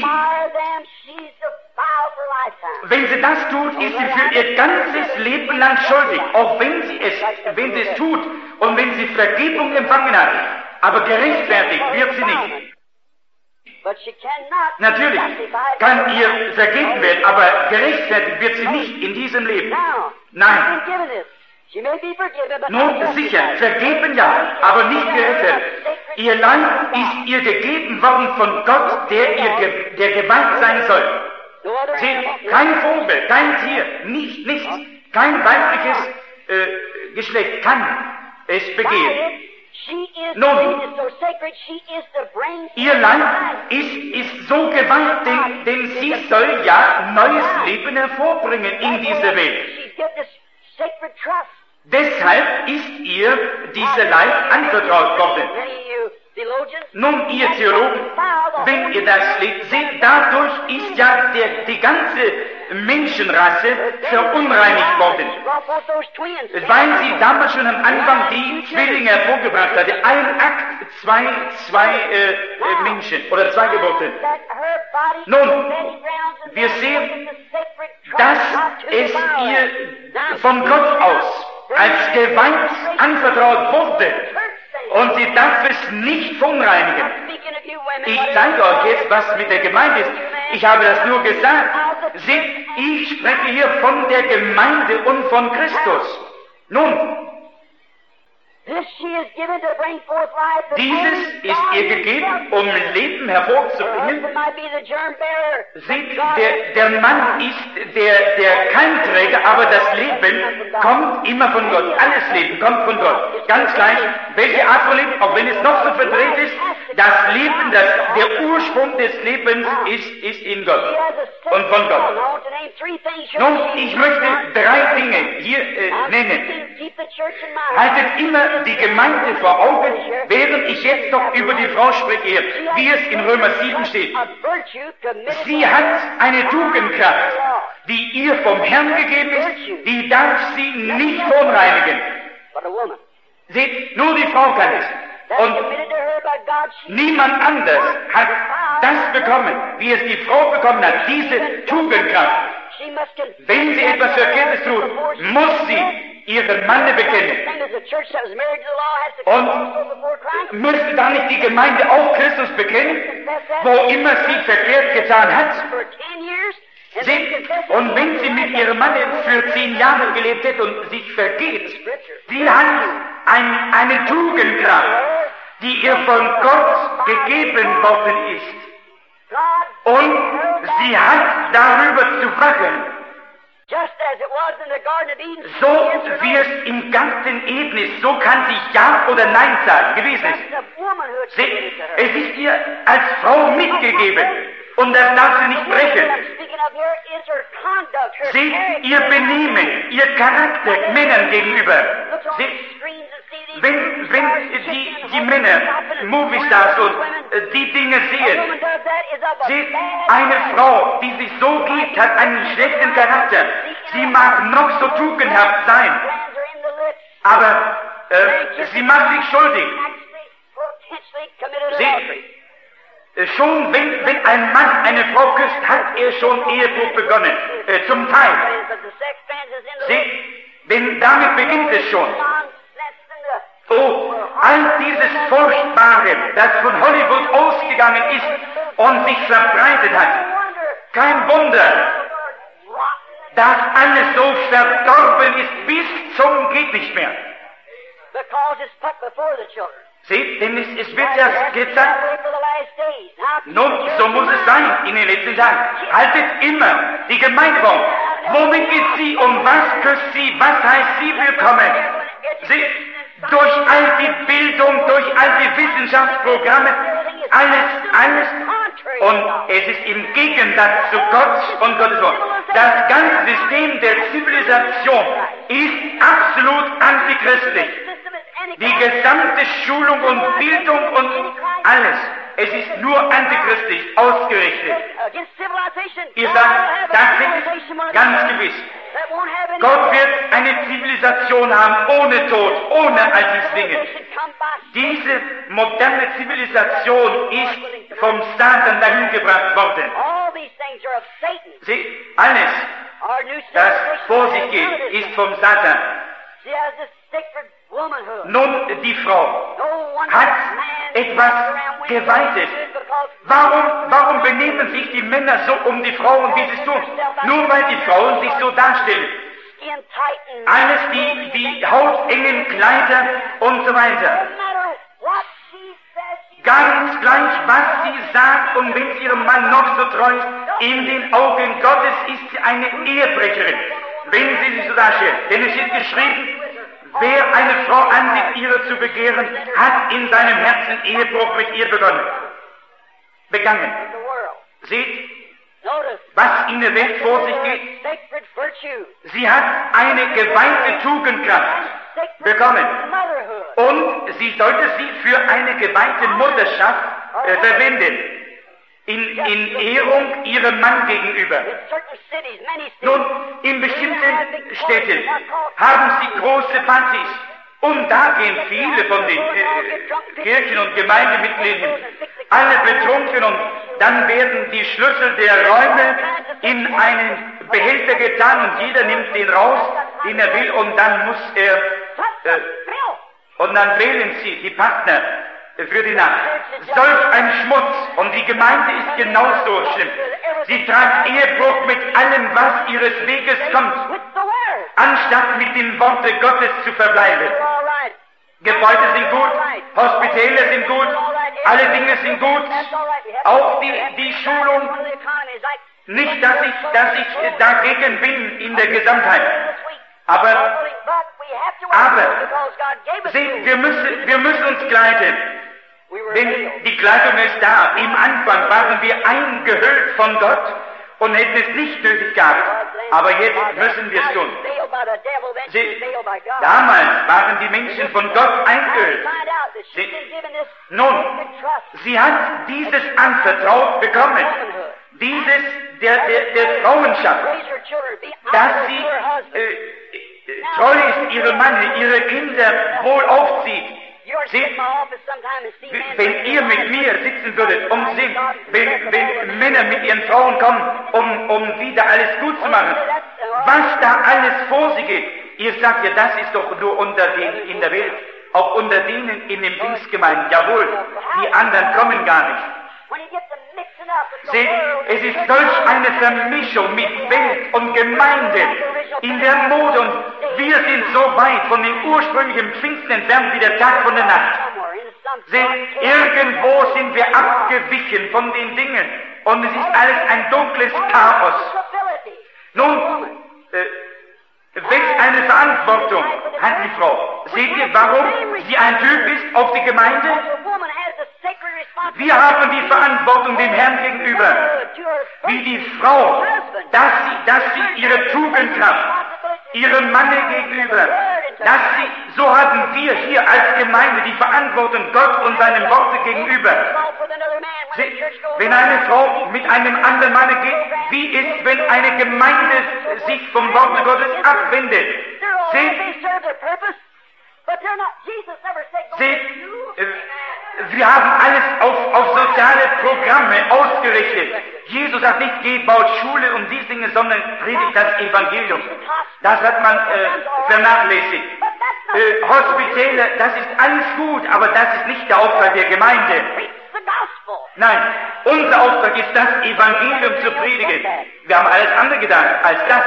Wenn sie das tut, ist sie für ihr ganzes Leben lang schuldig. Auch wenn sie es tut und wenn sie Vergebung empfangen hat. Aber gerechtfertigt wird sie nicht. Natürlich kann ihr vergeben werden, aber gerechtfertigt wird sie nicht in diesem Leben. Nein. Nun sicher, vergeben ja, aber nicht gerechtfertigt. Ihr Leib ist ihr gegeben worden von Gott, der geweiht sein soll. Seht, kein Vogel, kein Tier, nichts, kein weibliches Geschlecht kann es begehen. Nun, ihr Leib ist so geweiht, denn sie soll ja neues Leben hervorbringen in dieser Welt. Deshalb ist ihr dieser Leib anvertraut worden. Nun, ihr Theologen, wenn ihr das seht, dadurch ist ja die ganze Menschenrasse verunreinigt worden. Weil sie damals schon am Anfang die Zwillinge hervorgebracht hatte. Ein Akt, zwei Menschen oder zwei Geburten. Nun, wir sehen, dass es ihr von Gott aus als geweiht anvertraut wurde. Und sie darf es nicht verunreinigen. Ich zeige euch jetzt, was mit der Gemeinde ist. Ich habe das nur gesagt. Seht, ich spreche hier von der Gemeinde und von Christus. Nun, dieses ist ihr gegeben, um Leben hervorzubringen. Seht, der Mann ist der Keimträger, aber das Leben kommt immer von Gott. Alles Leben kommt von Gott. Ganz gleich, welche Art von Leben, auch wenn es noch so verdreht ist, das Leben, der Ursprung des Lebens ist in Gott und von Gott. Nun, ich möchte 3 Dinge hier nennen. Haltet immer die Gemeinde vor Augen, während ich jetzt noch über die Frau spreche, wie es in Römer 7 steht. Sie hat eine Tugendkraft, die ihr vom Herrn gegeben ist, die darf sie nicht verunreinigen. Seht, nur die Frau kann es. Und niemand anders hat das bekommen, wie es die Frau bekommen hat, diese Tugendkraft. Wenn sie etwas Verkehrtes tut, muss sie ihren Mann bekennen. Und müsste dann nicht die Gemeinde auch Christus bekennen, wo immer sie verkehrt getan hat? Und wenn sie mit ihrem Mann für 10 Jahre gelebt hätte und sich vergeht, sie hat eine Tugendkraft, die ihr von Gott gegeben worden ist. Und sie hat darüber zu wachen. So wie es im Garten Eden ist, so kann sie Ja oder Nein sagen, gewesen ist. Es ist ihr als Frau mitgegeben. Und das darf sie nicht brechen. Seht ihr Benehmen, ihr Charakter Männern gegenüber. Wenn die Männer, Moviestars und die Dinge sehen, seht, eine Frau, die sich so gibt, hat einen schlechten Charakter. Sie mag noch so tugendhaft sein, aber sie macht sich schuldig. Schon wenn ein Mann eine Frau küsst, hat er schon Ehebruch begonnen, zum Teil. Denn damit beginnt es schon. Oh, all dieses Furchtbare, das von Hollywood ausgegangen ist und sich verbreitet hat. Kein Wunder, dass alles so verdorben ist bis zum geht nicht mehr. Seht, denn es wird ja gezeigt. Nun, so muss es sein in den letzten Tagen. Haltet immer die Gemeinde vor. Womit geht sie? Um was küsst sie? Was heißt sie willkommen? Seht, durch all die Bildung, durch all die Wissenschaftsprogramme, alles. Und es ist im Gegensatz zu Gott und Gottes Wort. Das ganze System der Zivilisation ist absolut antichristlich. Die gesamte Schulung und Bildung und alles. Es ist nur antichristlich ausgerichtet. Ihr sagt, tatsächlich, ganz gewiss. Gott wird eine Zivilisation haben ohne Tod, ohne all diese Dinge. Diese moderne Zivilisation ist vom Satan dahin gebracht worden. Seht, alles, das vor sich geht, ist vom Satan. Nun, die Frau hat etwas Geweihtes. Warum benehmen sich die Männer so um die Frauen, wie sie es tun? Nur weil die Frauen sich so darstellen. Alles die hautengen Kleider und so weiter. Ganz gleich, was sie sagt und wenn sie ihrem Mann noch so treu ist, in den Augen Gottes ist sie eine Ehebrecherin, wenn sie sich so darstellt. Denn es ist geschrieben, wer eine Frau ansieht, ihre zu begehren, hat in seinem Herzen Ehebruch mit ihr begangen. Seht, was in der Welt vor sich geht. Sie hat eine geweihte Tugendkraft bekommen. Und sie sollte sie für eine geweihte Mutterschaft verwenden. In Ehrung ihrem Mann gegenüber. Nun, in bestimmten Städten haben sie große Partys. Und da gehen viele von den Kirchen- und Gemeindemitgliedern alle betrunken und dann werden die Schlüssel der Räume in einen Behälter getan und jeder nimmt den raus, den er will, und dann muss er, und dann wählen sie die Partner für die Nacht. Solch ein Schmutz, und die Gemeinde ist genauso schlimm. Sie treibt Ehebruch mit allem, was ihres Weges kommt, anstatt mit den Worten Gottes zu verbleiben. Gebäude sind gut, Hospitäler sind gut, alle Dinge sind gut, auch die Schulung. Nicht, dass ich dagegen bin in der Gesamtheit. Aber seht, wir müssen uns kleiden. Denn die Kleidung ist da. Im Anfang waren wir eingehüllt von Gott und hätten es nicht nötig gehabt. Aber jetzt müssen wir es tun. Damals waren die Menschen von Gott eingehüllt. Nun, sie hat dieses anvertraut bekommen. Dieses der Frauenschaft. Dass sie treu ist, ihre Mann, ihre Kinder wohl aufzieht. Seht, wenn ihr mit mir sitzen würdet und seht, wenn Männer mit ihren Frauen kommen, um wieder alles gut zu machen, was da alles vor sich geht. Ihr sagt ja, das ist doch nur unter denen in der Welt, auch unter denen in den Pfingstgemeinden. Jawohl, die anderen kommen gar nicht. Seht, es ist solch eine Vermischung mit Welt und Gemeinde in der Mode, und wir sind so weit von dem ursprünglichen Pfingsten entfernt wie der Tag von der Nacht. Seht, irgendwo sind wir abgewichen von den Dingen, und es ist alles ein dunkles Chaos. Nun, welch eine Verantwortung hat die Frau. Seht ihr, warum sie ein Typ ist auf die Gemeinde? Wir haben die Verantwortung dem Herrn gegenüber, wie die Frau, dass sie ihre Tugendkraft, ihrem Manne gegenüber, so haben wir hier als Gemeinde die Verantwortung Gott und seinem Worte gegenüber. Wenn eine Frau mit einem anderen Manne geht, wie ist, wenn eine Gemeinde sich vom Worte Gottes abwendet? Seht, wir haben alles auf soziale Programme ausgerichtet. Jesus sagt nicht, geht, baut Schule und diese Dinge, sondern predigt das Evangelium. Das hat man vernachlässigt. Hospitäle, das ist alles gut, aber das ist nicht der Auftrag der Gemeinde. Nein, unser Auftrag ist, das Evangelium zu predigen. Wir haben alles andere getan als das.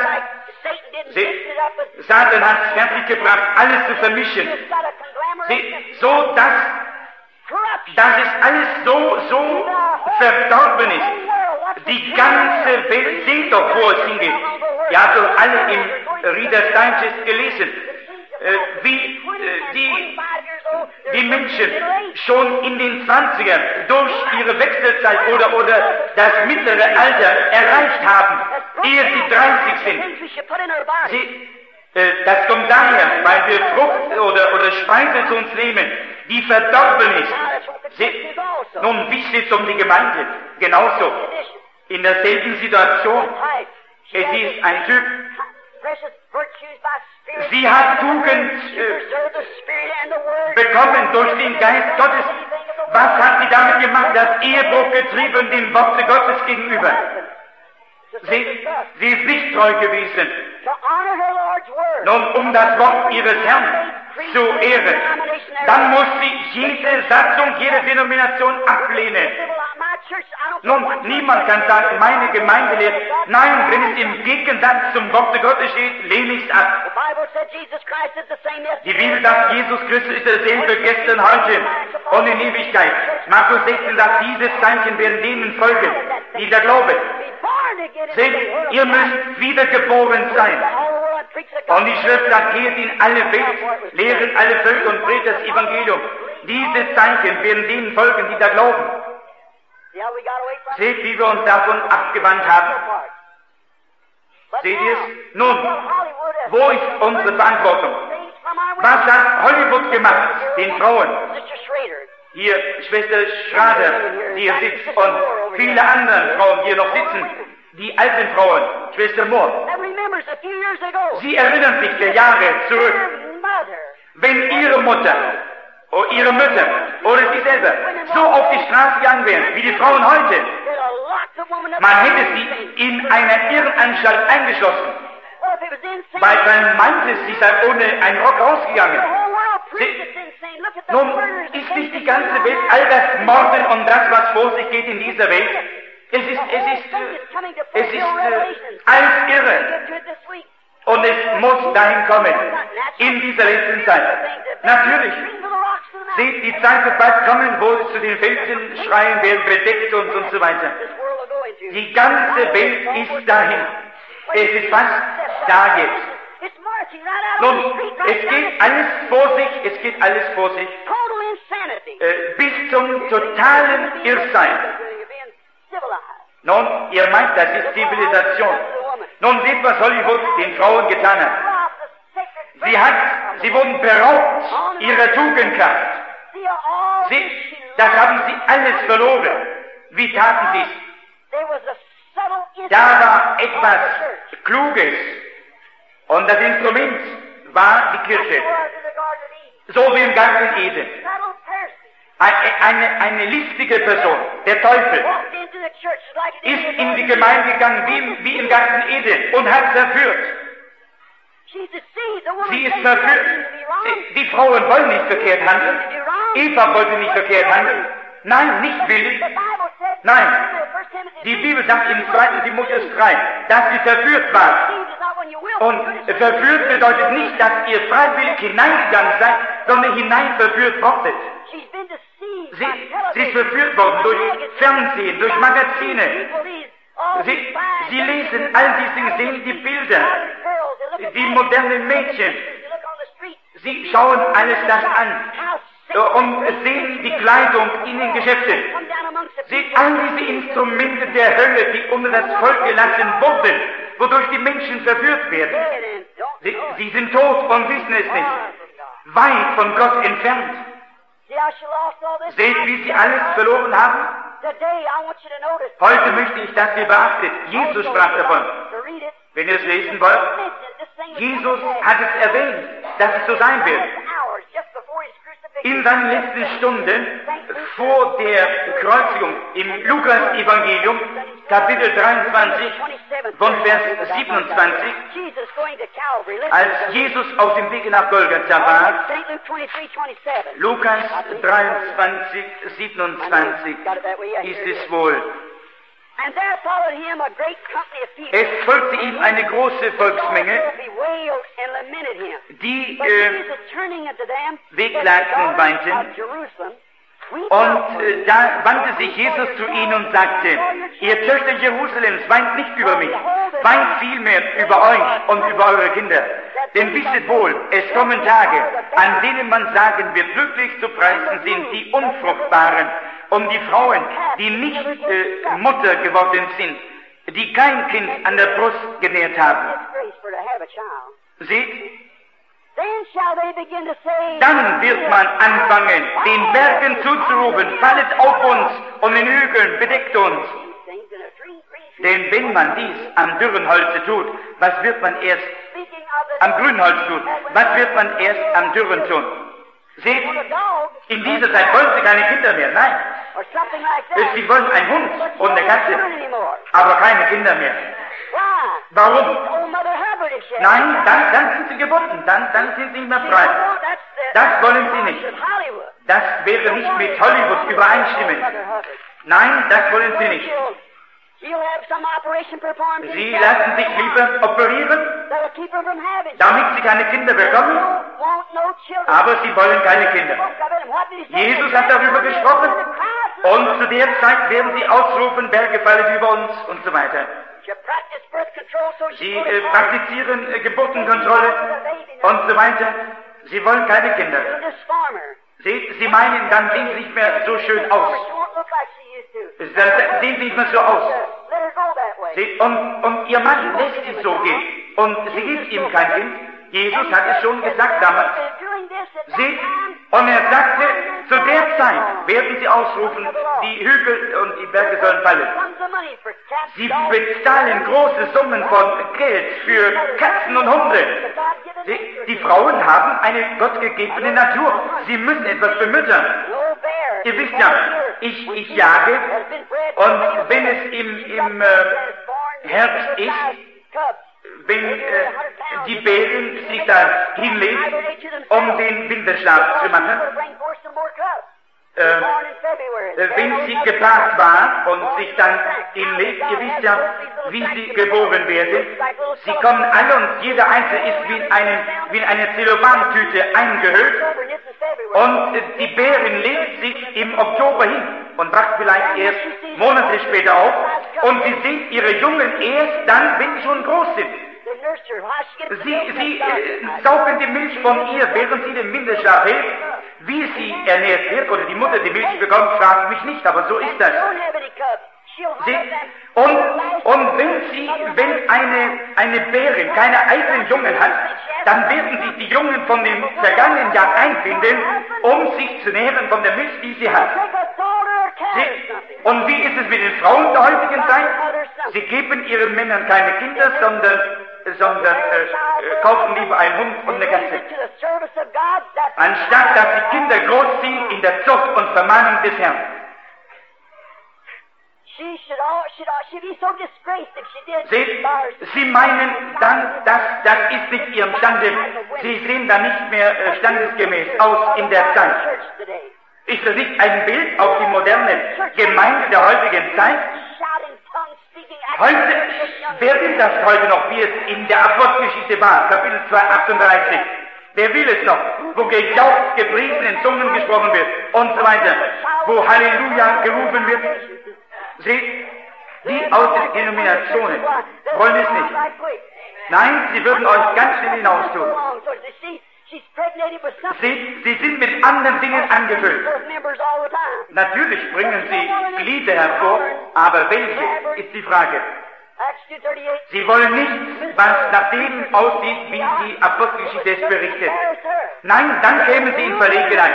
Satan hat es fertiggebracht, alles zu vermischen. So dass es alles so verdorben ist. Die ganze Welt, seht doch, wo es hingeht. Ihr habt doch alle im Reader's Digest gelesen, wie die Menschen schon in den 20ern durch ihre Wechselzeit oder das mittlere Alter erreicht haben, ehe sie 30 sind. Das kommt daher, weil wir Frucht oder Speise zu uns nehmen, die verdorben ist. Nun, wie steht es um die Gemeinde? Genauso. In derselben Situation. Es ist ein Typ. Sie hat Tugend bekommen durch den Geist Gottes. Was hat sie damit gemacht? Das Ehebruch getrieben dem Worte Gottes gegenüber. Sie ist nicht treu gewesen. Nun, um das Wort ihres Herrn zu ehren, dann muss sie jede Satzung, jede Denomination ablehnen. Nun, niemand kann sagen, meine Gemeinde lehrt. Nein, wenn es im Gegensatz zum Worte Gottes steht, lehne ich es ab. Die Bibel sagt, Jesus Christus ist derselbe gestern, heute und in Ewigkeit. Markus 16 sagt, dieses Zeichen werden denen folgen, die da glauben. Seht, ihr müsst wiedergeboren sein. Und die Schrift sagt, geht in alle Welt, lehren alle Völker und predigt das Evangelium. Diese Zeichen werden denen folgen, die da glauben. Seht, wie wir uns davon abgewandt haben. Seht ihr es? Nun, wo ist unsere Verantwortung? Was hat Hollywood gemacht, den Frauen? Hier Schwester Schrader, die hier sitzt, und viele andere Frauen, die hier noch sitzen, die alten Frauen, Schwester Moore. Sie erinnern sich der Jahre zurück, wenn ihre Mutter oder ihre Mütter oder sie selber so auf die Straße gegangen wären, wie die Frauen heute. Man hätte sie in einer Irrenanstalt eingeschlossen, weil man meinte, sie sei ohne einen Rock rausgegangen. Nun ist nicht die ganze Welt all das Morden und das, was vor sich geht in dieser Welt. Es ist alles irre. Und es muss dahin kommen, in dieser letzten Zeit. Natürlich, seht, die Zeit wird bald kommen, wo es zu den Felsen schreien werden, bedeckt und so weiter. Die ganze Welt ist dahin. Es ist fast da jetzt. Nun, es geht alles vor sich, bis zum totalen Irrsein. Nun, ihr meint, das ist Zivilisation. Nun, seht, was Hollywood den Frauen getan hat. Sie wurden beraubt ihrer Tugendkraft. Das haben sie alles verloren. Wie taten sie es? Da war etwas Kluges. Und das Instrument war die Kirche. So wie im Garten Eden. Eine listige Person, der Teufel, ist in die Gemeinde gegangen wie im Garten Eden und hat verführt. Sie ist verführt. Die Frauen wollen nicht verkehrt handeln. Eva wollte nicht verkehrt handeln. Nein, nicht willig. Nein. Die Bibel sagt im 2. Timotheus 3, dass sie verführt war. Und verführt bedeutet nicht, dass ihr freiwillig hineingegangen seid, sondern hinein verführt worden. Sie ist verführt worden durch Fernsehen, durch Magazine. Sie lesen all diese Dinge, sehen die Bilder, die modernen Mädchen. Sie schauen alles das an und sehen die Kleidung in den Geschäften. Sehen all diese Instrumente der Hölle, die unter das Volk gelassen wurden, wodurch die Menschen verführt werden. Sie sind tot und wissen es nicht. Weit von Gott entfernt. Seht, wie sie alles verloren haben? Heute möchte ich, dass ihr beachtet. Jesus sprach davon. Wenn ihr es lesen wollt, Jesus hat es erwähnt, dass es so sein wird. In seinen letzten Stunden vor der Kreuzigung im Lukas-Evangelium, Kapitel 23, von Vers 27, als Jesus auf dem Weg nach Golgatha war, Lukas 23, 27 ist es wohl. Es folgte ihm eine große Volksmenge, die wehklagten und weinten. Und da wandte sich Jesus zu ihnen und sagte, ihr Töchter Jerusalems, weint nicht über mich, weint vielmehr über euch und über eure Kinder. Denn wisset wohl, es kommen Tage, an denen man sagen wird, glücklich zu preisen sind die Unfruchtbaren und die Frauen, die nicht Mutter geworden sind, die kein Kind an der Brust genährt haben. Seht, dann wird man anfangen, den Bergen zuzurufen, fallet auf uns und den Hügeln bedeckt uns. Denn wenn man dies am dürren Holze tut, was wird man erst am grünen Holz tun? Was wird man erst am dürren tun? Seht, in dieser Zeit wollen sie keine Kinder mehr, nein. Sie wollen einen Hund und eine Katze, aber keine Kinder mehr. Warum? Nein, dann sind sie gebunden, dann sind sie nicht mehr frei. Das wollen sie nicht. Das wäre nicht mit Hollywood übereinstimmen. Nein, das wollen sie nicht. Sie lassen sich lieber operieren, damit sie keine Kinder bekommen, aber sie wollen keine Kinder. Jesus hat darüber gesprochen und zu der Zeit werden sie ausrufen, Berge fallen über uns und so weiter. Sie praktizieren Geburtenkontrolle und so weiter. Sie wollen keine Kinder. Sie meinen, dann sehen sie nicht mehr so schön aus. Dann sehen sie nicht mehr so aus. Und ihr Mann lässt sie so gehen. Und sie gibt ihm kein Kind. Jesus hat es schon gesagt damals. Und er sagte, zu der Zeit werden sie ausrufen, die Hügel und die Berge sollen fallen. Sie bezahlen große Summen von Geld für Katzen und Hunde. Die Frauen haben eine gottgegebene Natur. Sie müssen etwas bemüttern. Ihr wisst ja, ich jage, und wenn es im Herbst ist, wenn die Bären sich da hinlegen, um den Winterschlaf zu machen, wenn sie gepaart war und sich dann hinlegt, ihr wisst ja, wie sie geboren werden. Sie kommen alle und jeder Einzelne ist wie in eine Zellophantüte eingehüllt. Und die Bärin legt sich im Oktober hin und wacht vielleicht erst Monate später auf. Und sie sehen ihre Jungen erst dann, wenn sie schon groß sind. Sie saugen die Milch von ihr, während sie den Winterschlaf hält. Wie sie ernährt wird oder die Mutter die Milch bekommt, fragt mich nicht, aber so ist das. Und wenn eine Bärin keine eigenen Jungen hat, dann werden sich die Jungen von dem vergangenen Jahr einfinden, um sich zu nähren von der Milch, die sie hat. Und wie ist es mit den Frauen der heutigen Zeit? Sie geben ihren Männern keine Kinder, sondern sondern kaufen lieber einen Hund und eine Katze. Anstatt dass die Kinder großziehen in der Zucht und Vermahnung des Herrn. Seht, Sie meinen dann, das ist nicht Ihrem Stande. Sie sehen da nicht mehr standesgemäß aus in der Zeit. Ist das nicht ein Bild auf die moderne Gemeinde der heutigen Zeit? Heute, wer will das heute noch, wie es in der Apostelgeschichte war, Kapitel 2, 38? Wer will es noch, wo gejaucht, gepriesen, in Zungen gesprochen wird und so weiter, wo Halleluja gerufen wird? Seht, die aus den Denominationen wollen es nicht. Nein, sie würden euch ganz schnell hinaustun. Sie sind mit anderen Dingen angefüllt. Natürlich bringen sie Glieder hervor, aber welche ist die Frage. Sie wollen nichts, was nach dem aussieht, wie die Apostelgeschichte es berichtet. Nein, dann kämen sie in Verlegenheit.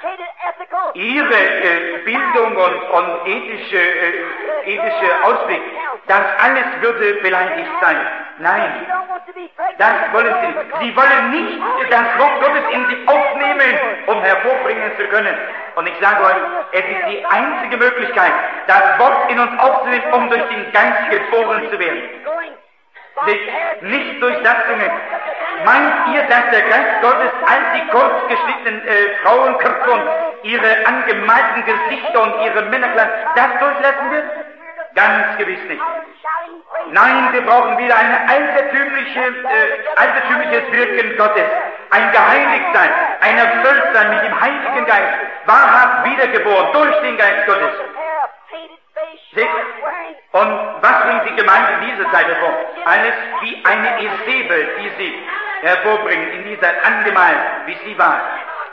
Ihre Bildung und ethische Ausblick, das alles würde beleidigt sein. Nein, das wollen sie nicht. Sie wollen nicht das Wort Gottes in sich aufnehmen, um hervorbringen zu können. Und ich sage euch, es ist die einzige Möglichkeit, das Wort in uns aufzunehmen, um durch den Geist geboren zu werden. Nicht durch Satzungen. Meint ihr, dass der Geist Gottes all die kurzgeschnittenen Frauenköpfe und ihre angemalten Gesichter und ihre Männerkleider das durchlassen wird? Ganz gewiss nicht. Nein, wir brauchen wieder ein altertümliches Wirken Gottes, ein Geheiligtsein, ein Erfülltsein mit dem Heiligen Geist, wahrhaft wiedergeboren durch den Geist Gottes. Seht, und was bringt die Gemeinde in dieser Zeit hervor? Alles wie eine Isabel, die sie hervorbringen, in dieser angemalt, wie sie war.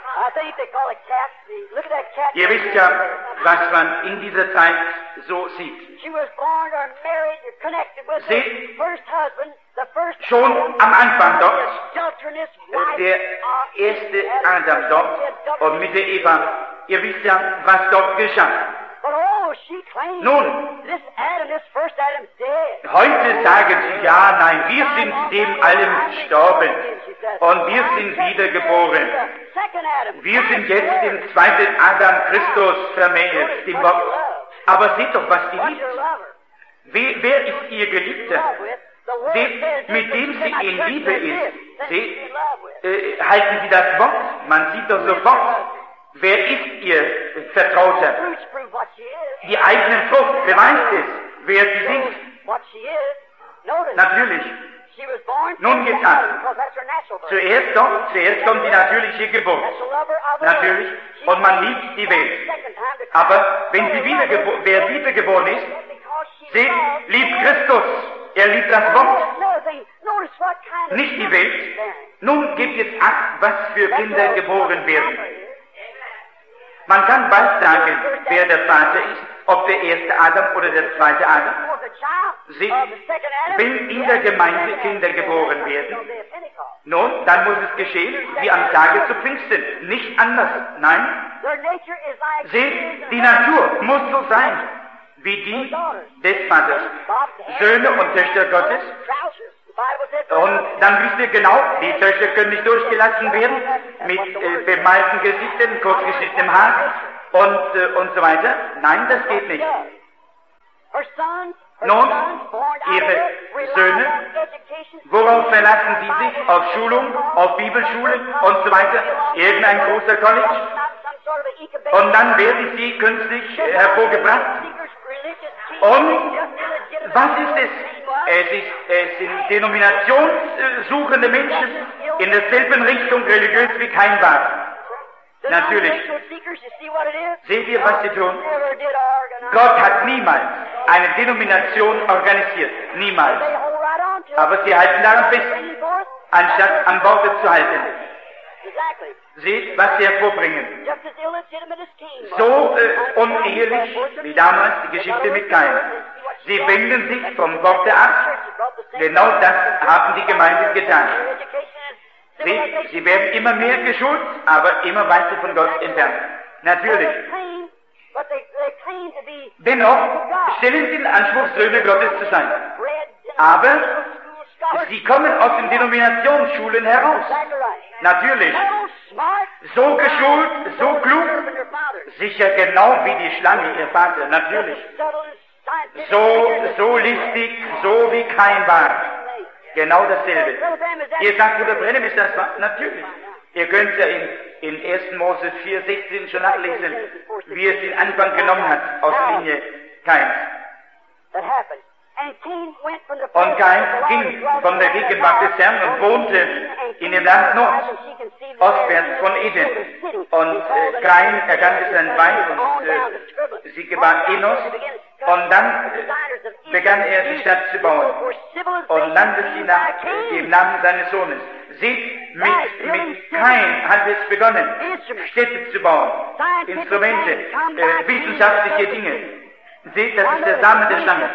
Ihr wisst ja, was man in dieser Zeit so sieht. Seht, schon am Anfang dort, der erste Adam dort und mit der Eva, ihr wisst ja, was dort geschah. Nun, heute sagen sie, ja, nein, wir sind dem allem gestorben und wir sind wiedergeboren. Wir sind jetzt dem zweiten Adam Christus vermählt, dem Wort. Aber seht doch, was die liebt. Wer ist ihr Geliebter? Seht, mit dem sie in Liebe ist. Seht, halten sie das Wort? Man sieht doch sofort, wer ist ihr Vertrauter? Die eigene Frucht beweist es, wer sie sind. Natürlich. Nun geht's an. Zuerst kommt die natürliche Geburt. Natürlich. Und man liebt die Welt. Aber wenn wer wiedergeboren ist, seht, liebt Christus. Er liebt das Wort. Nicht die Welt. Nun gebt jetzt Acht, was für Kinder geboren werden. Man kann bald sagen, wer der Vater ist, ob der erste Adam oder der zweite Adam. Seht, wenn in der Gemeinde Kinder geboren werden, nun, dann muss es geschehen, wie am Tage zu Pfingsten, nicht anders. Nein, seht, die Natur muss so sein, wie die des Vaters. Söhne und Töchter Gottes. Und dann wisst ihr genau, die Töchter können nicht durchgelassen werden mit bemalten Gesichtern, kurzgeschnittenem Haar und so weiter. Nein, das geht nicht. Nun, ihre Söhne, worauf verlassen sie sich? Auf Schulung, auf Bibelschule und so weiter, irgendein großer College. Und dann werden sie künstlich hervorgebracht. Und was ist es? Es sind denominationssuchende Menschen in derselben Richtung religiös wie kein Wort. Natürlich. Seht ihr, was sie tun? Gott hat niemals eine Denomination organisiert. Niemals. Aber sie halten daran fest, anstatt am Worte zu halten. Seht, was sie hervorbringen. So unehelich wie damals die Geschichte mit Kain. Sie wenden sich vom Worte ab. Genau das haben die Gemeinden getan. Sie werden immer mehr geschult, aber immer weiter von Gott entfernt. Natürlich. Dennoch stellen sie den Anspruch, Söhne Gottes zu sein. Aber Sie kommen aus den Denominationsschulen heraus. Natürlich. So geschult, so klug, sicher genau wie die Schlange, ihr Vater, natürlich. So listig, so wie kein Bart. Genau dasselbe. Ihr sagt, Bruder Brennem, ist das wahr? Natürlich. Ihr könnt ja in 1. Mose 4,16 schon nachlesen, wie es den Anfang genommen hat, aus Linie Kains. Und Kain ging von der Gegenwart des Herrn und wohnte in dem Land Nord, ostwärts von Eden. Und Kain erkannte sein Weib und sie gebar Enos. Und dann begann er die Stadt zu bauen und nannte sie nach dem Namen seines Sohnes. Seht, mit Kain hat es begonnen, Städte zu bauen, Instrumente, wissenschaftliche Dinge. Seht, das ist der Samen der Schlange.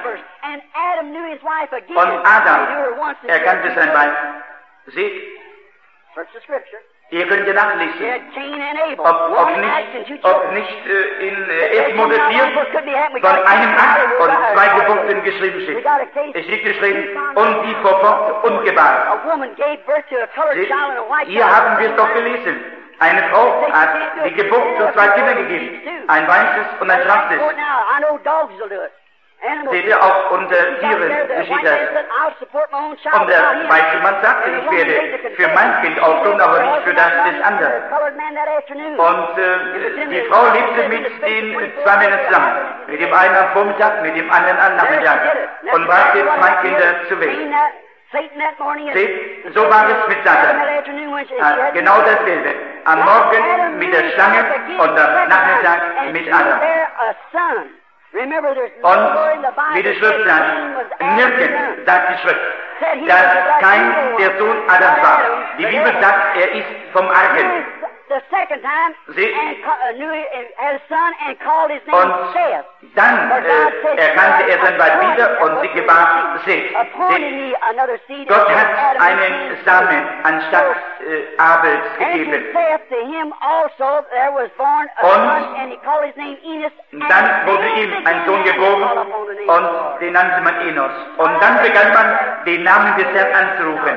Und Adam erkannte sein Weib. Seht, ihr könnt ja nachlesen, ob nicht in 1. Mose 4 von einem Akt und 2 Geburten geschrieben steht. Es steht geschrieben, und die verfolgte und gebar. Hier haben wir es doch gelesen. Eine Frau hat die Geburt zu 2 Kindern gegeben, ein weißes und ein schwarzes. Seht ihr, auch unter Tieren geschieht das. Und der weiße Mann sagte, ich werde für mein Kind aufkommen, aber nicht für das des anderen. Und die Frau lebte mit den 2 Männern zusammen. Mit dem einen am Vormittag, mit dem anderen am Nachmittag. Und brachte 2 Kinder zur Welt. Seht, so war es mit Satan. Genau dasselbe. Am Morgen mit der Schlange und am Nachmittag mit Adam. Und wie die Schrift sagt, nirgends sagt die Schrift, dass kein der Sohn Adams war. Die Bibel sagt, er ist vom Argen. Und dann erkannte er sein Weib wieder und sie gebar Seth. Gott hat einen Samen anstatt Abels gegeben. Und dann wurde ihm ein Sohn geboren und den nannte man Enos. Und dann begann man den Namen des Herrn anzurufen.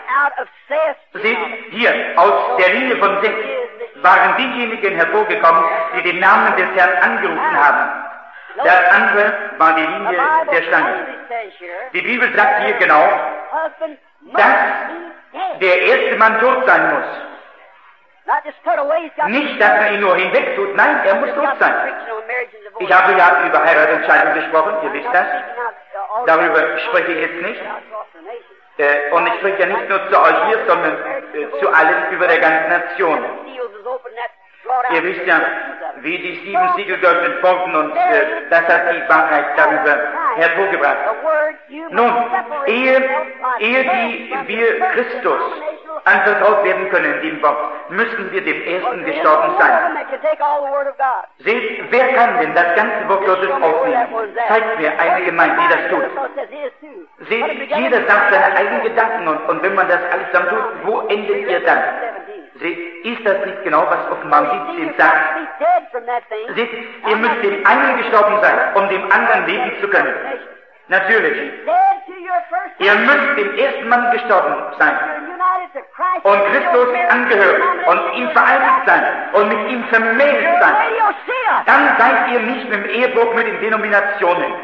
Seht, hier, aus der Linie von Seth waren diejenigen hervorgekommen, die den Namen des Herrn angerufen haben. Das andere war die Linie der Schlange. Die Bibel sagt hier genau, dass der erste Mann tot sein muss. Nicht, dass man ihn nur hinweg tut, nein, er muss tot sein. Ich habe ja über Heiratentscheidung gesprochen, ihr wisst das. Darüber spreche ich jetzt nicht. Und ich spreche ja nicht nur zu euch hier, sondern zu allen über der ganzen Nation. Ihr wisst ja, wie die 7 Siegel geöffnet wurden und das hat die Wahrheit darüber hervorgebracht. Nun, ehe wir Christus anvertraut werden können, dem Wort, müssen wir dem Ersten gestorben sein. Seht, wer kann denn das ganze Wort Gottes aufnehmen? Zeigt mir eine Gemeinde, die das tut. Seht, jeder sagt seine eigenen Gedanken und wenn man das alles dann tut, wo endet ihr dann? Seht, ist das nicht genau, was Offenbarung 17 sagt? Seht, ihr müsst dem einen gestorben sein, um dem anderen leben zu können. Natürlich. Ihr müsst dem ersten Mann gestorben sein und Christus angehören und ihm vereinigt sein und mit ihm vermählt sein. Dann seid ihr nicht im Ehebruch mit den Denominationen.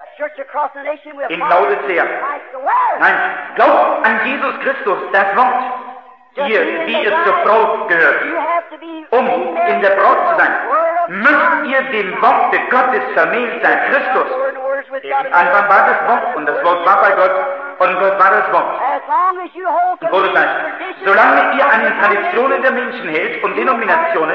In Laodicea. Nein, glaubt an Jesus Christus, das Wort. Hier, wie es zur Braut gehört. Um in der Braut zu sein, müsst ihr dem Worte Gottes vermählt sein, Christus. Im Anfang war das Wort und das Wort war bei Gott und Gott war das Wort. Wo du sagst, solange ihr an den Traditionen der Menschen hält und Denominationen,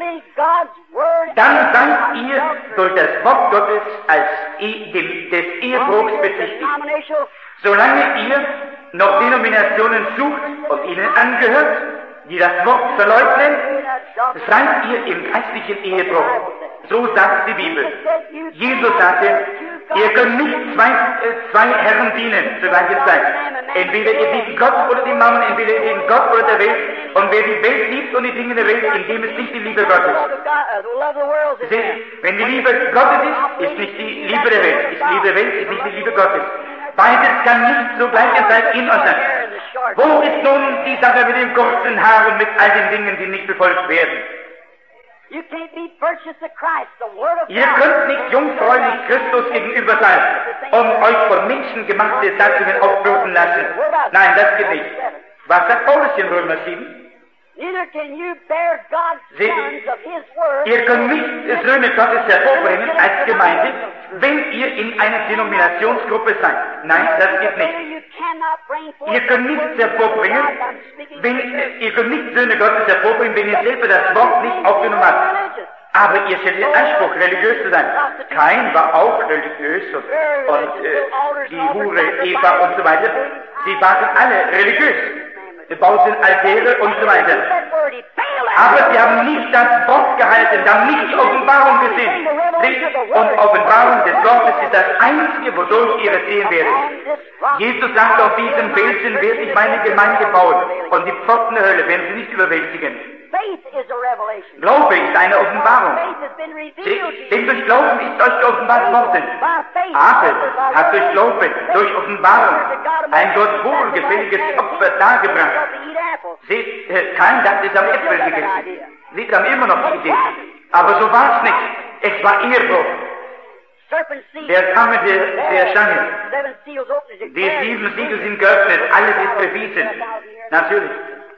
dann seid ihr durch das Wort Gottes als des Ehebruchs bezichtigt. Solange ihr noch Denominationen sucht und ihnen angehört, die das Wort verleugnen, seid ihr im geistlichen Ehebruch. So sagt die Bibel. Jesus sagte, ihr könnt nicht zwei Herren dienen zur gleichen Zeit. Entweder ihr dient Gott oder dem Mammon, entweder ihr dient Gott oder der Welt. Und wer die Welt liebt und die Dinge der Welt, in dem ist nicht die Liebe Gottes. Seht, wenn die Liebe Gottes ist nicht die Liebe der Welt. Die Liebe der Welt ist nicht die Liebe Gottes. Beides kann nicht zur gleichen Zeit in uns sein. Wo ist nun die Sache mit dem kurzen Haar und mit all den Dingen, die nicht befolgt werden? You can't be virtuous to Christ, the Word of Ihr könnt nicht jungfräulich Christus gegenüber sein und euch von Menschen gemachte Satzungen aufbürden lassen. Nein, das geht nicht. Was sagt Paulus in Römer 7? Neither can you bear God's sons of His Word. Ihr könnt nicht Söhne Gottes hervorbringen als Gemeinde, wenn ihr in einer Denominationsgruppe seid. Nein, das geht nicht. You cannot bring forth Ihr könnt nichts hervorbringen, ihr könnt nicht Söhne Gottes hervorbringen, wenn ihr selber das Wort nicht aufgenommen habt. Aber ihr stellt den Anspruch, religiös zu sein. Kain war auch religiös und die Hure, Eva und so weiter. Sie waren alle religiös. Sie bauten Altäre und so weiter. Aber sie haben nicht das Wort gehalten, sie haben nicht die Offenbarung gesehen. Und Offenbarung des Wortes ist das Einzige, wodurch ihr es sehen werdet. Jesus sagt, auf diesem Felsen werde ich meine Gemeinde bauen und die Pforten der Hölle werden sie nicht überwältigen. Glaube ist eine Offenbarung. Denn durch Glauben ist euch geoffenbart worden. Abel hat durch Glauben, durch Offenbarung ein Gott wohlgefälliges Opfer dargebracht. Kein dachte, es haben Äpfel gegessen. Sie haben immer noch die Idee. Aber so war es nicht. Es war Ehrbruch. Der Samen der Schlange. Die 7 Siegel sind geöffnet. Alles ist bewiesen. Natürlich.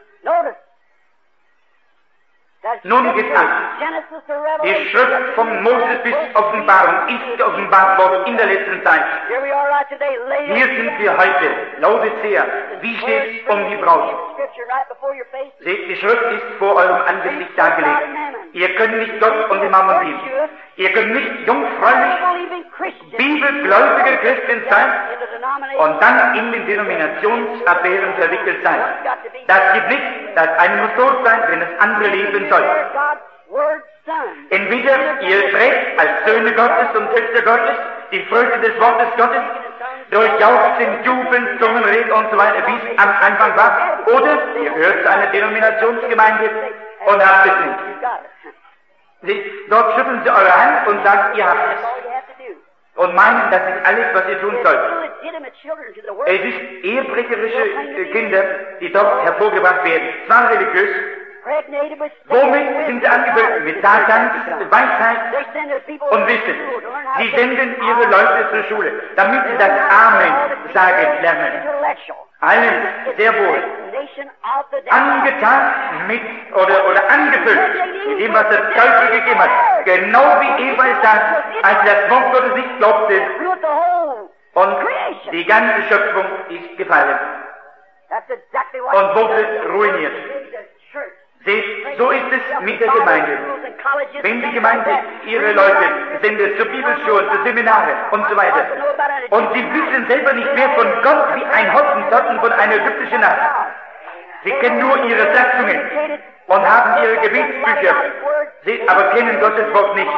Nun gesagt, die Schrift von Moses bis Offenbarung ist geoffenbart worden in der letzten Zeit. Hier sind wir heute, Laodicea. Wie steht es um die Braut? Seht, die Schrift ist vor eurem Angesicht dargelegt. Ihr könnt nicht Gott und den Mammon dienen. Ihr könnt nicht jungfräulich bibelgläubige Christen sein und dann in den Denominationsaffären verwickelt sein. Das gibt nicht. Das eine muss tot sein, wenn das andere leben soll. Entweder ihr trägt als Söhne Gottes und Töchter Gottes die Früchte des Wortes Gottes durch Jauchzen, Jubeln, Zungenrede und so weiter, wie es am Anfang war, oder ihr gehört zu einer Denominationsgemeinde und habt es nicht. Dort schütteln sie eure Hand und sagen, ihr habt es. Und meinen, das ist alles, was ihr tun sollt. Es ist ehebrecherische Kinder, die dort hervorgebracht werden. Zwar religiös. Womit sind sie angefüllt? Mit Satans Weisheit und Wissen. Sie senden ihre Leute zur Schule, damit sie das Amen sagen lernen. Alles sehr wohl. Angetan mit oder angefüllt mit dem, was der Teufel gegeben hat. Genau wie Eva es sagt, als das Wort Gottes nicht glaubte und die ganze Schöpfung ist gefallen und wurde ruiniert. Seht, so ist es mit der Gemeinde. Wenn die Gemeinde ihre Leute sendet zu Bibelschulen, zu Seminare und so weiter, und sie wissen selber nicht mehr von Gott wie ein Hottentotten von einer ägyptischen Nacht. Sie kennen nur ihre Satzungen und haben ihre Gebetsbücher, sie aber kennen Gottes Wort nicht.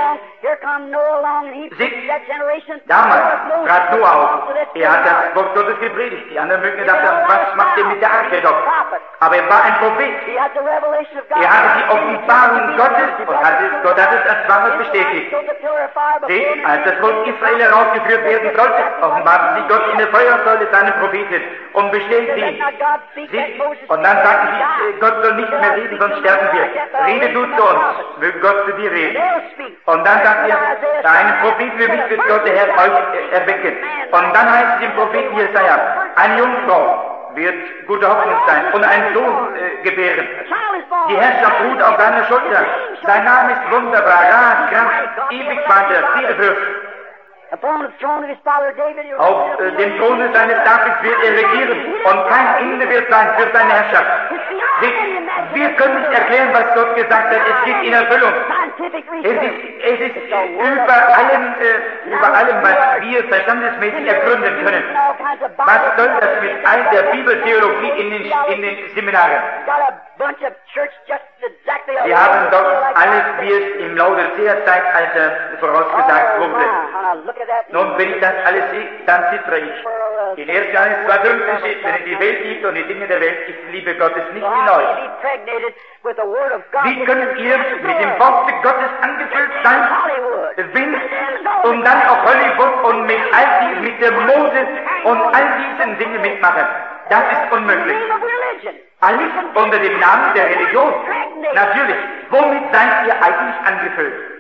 Damals trat Noah auf. Er hat das Wort Gottes gepredigt. Die anderen mögen gedacht haben, was macht er mit der Arche doch? Aber er war ein Prophet. Er hatte die Offenbarung Gottes und Gott hat es als Wahres bestätigt. Seht, als das Volk Israel herausgeführt werden sollte, offenbarte sich Gott in der Feuersäule seinen Propheten und bestätigt ihn. Seht, und dann sagten sie, Gott soll nicht mehr reden, sonst sterben wir. Rede du zu uns, möge Gott zu dir reden. Und dann sagt er, einen Propheten für mich wird Gott der Herr euch erwecken. Und dann heißt es im Propheten Jesaja, eine Jungfrau wird gute Hoffnung sein und einen Sohn gebären. Die Herrschaft ruht auf seiner Schulter. Sein Name ist wunderbar, Rat, Kraft, Ewigvater, Friedefürst. Auf dem Throne seines Davids wird er regieren und kein Ende wird sein für seine Herrschaft. Wir können nicht erklären, was Gott gesagt hat. Es geht in Erfüllung. Es ist über allem, was wir verstandesmäßig ergründen können. Was soll das mit all der Bibeltheologie in den Seminaren? Wir haben doch alles, wie es im Laodicea-Zeitalter vorausgesagt wurde. Nun, wenn ich das alles sehe, dann zittere ich. In 1. Johannes 2,15 steht, wenn ihr die Welt liebt und die Dinge der Welt, ist die Liebe Gottes nicht in euch. Wie könnt ihr mit dem Wort Gottes angefüllt sein, wenn, und dann auch Hollywood und mit all diesen mit der Mode und all diesen Dingen mitmachen. Das ist unmöglich. Alles unter dem Namen der Religion. Natürlich, womit seid ihr eigentlich angefüllt?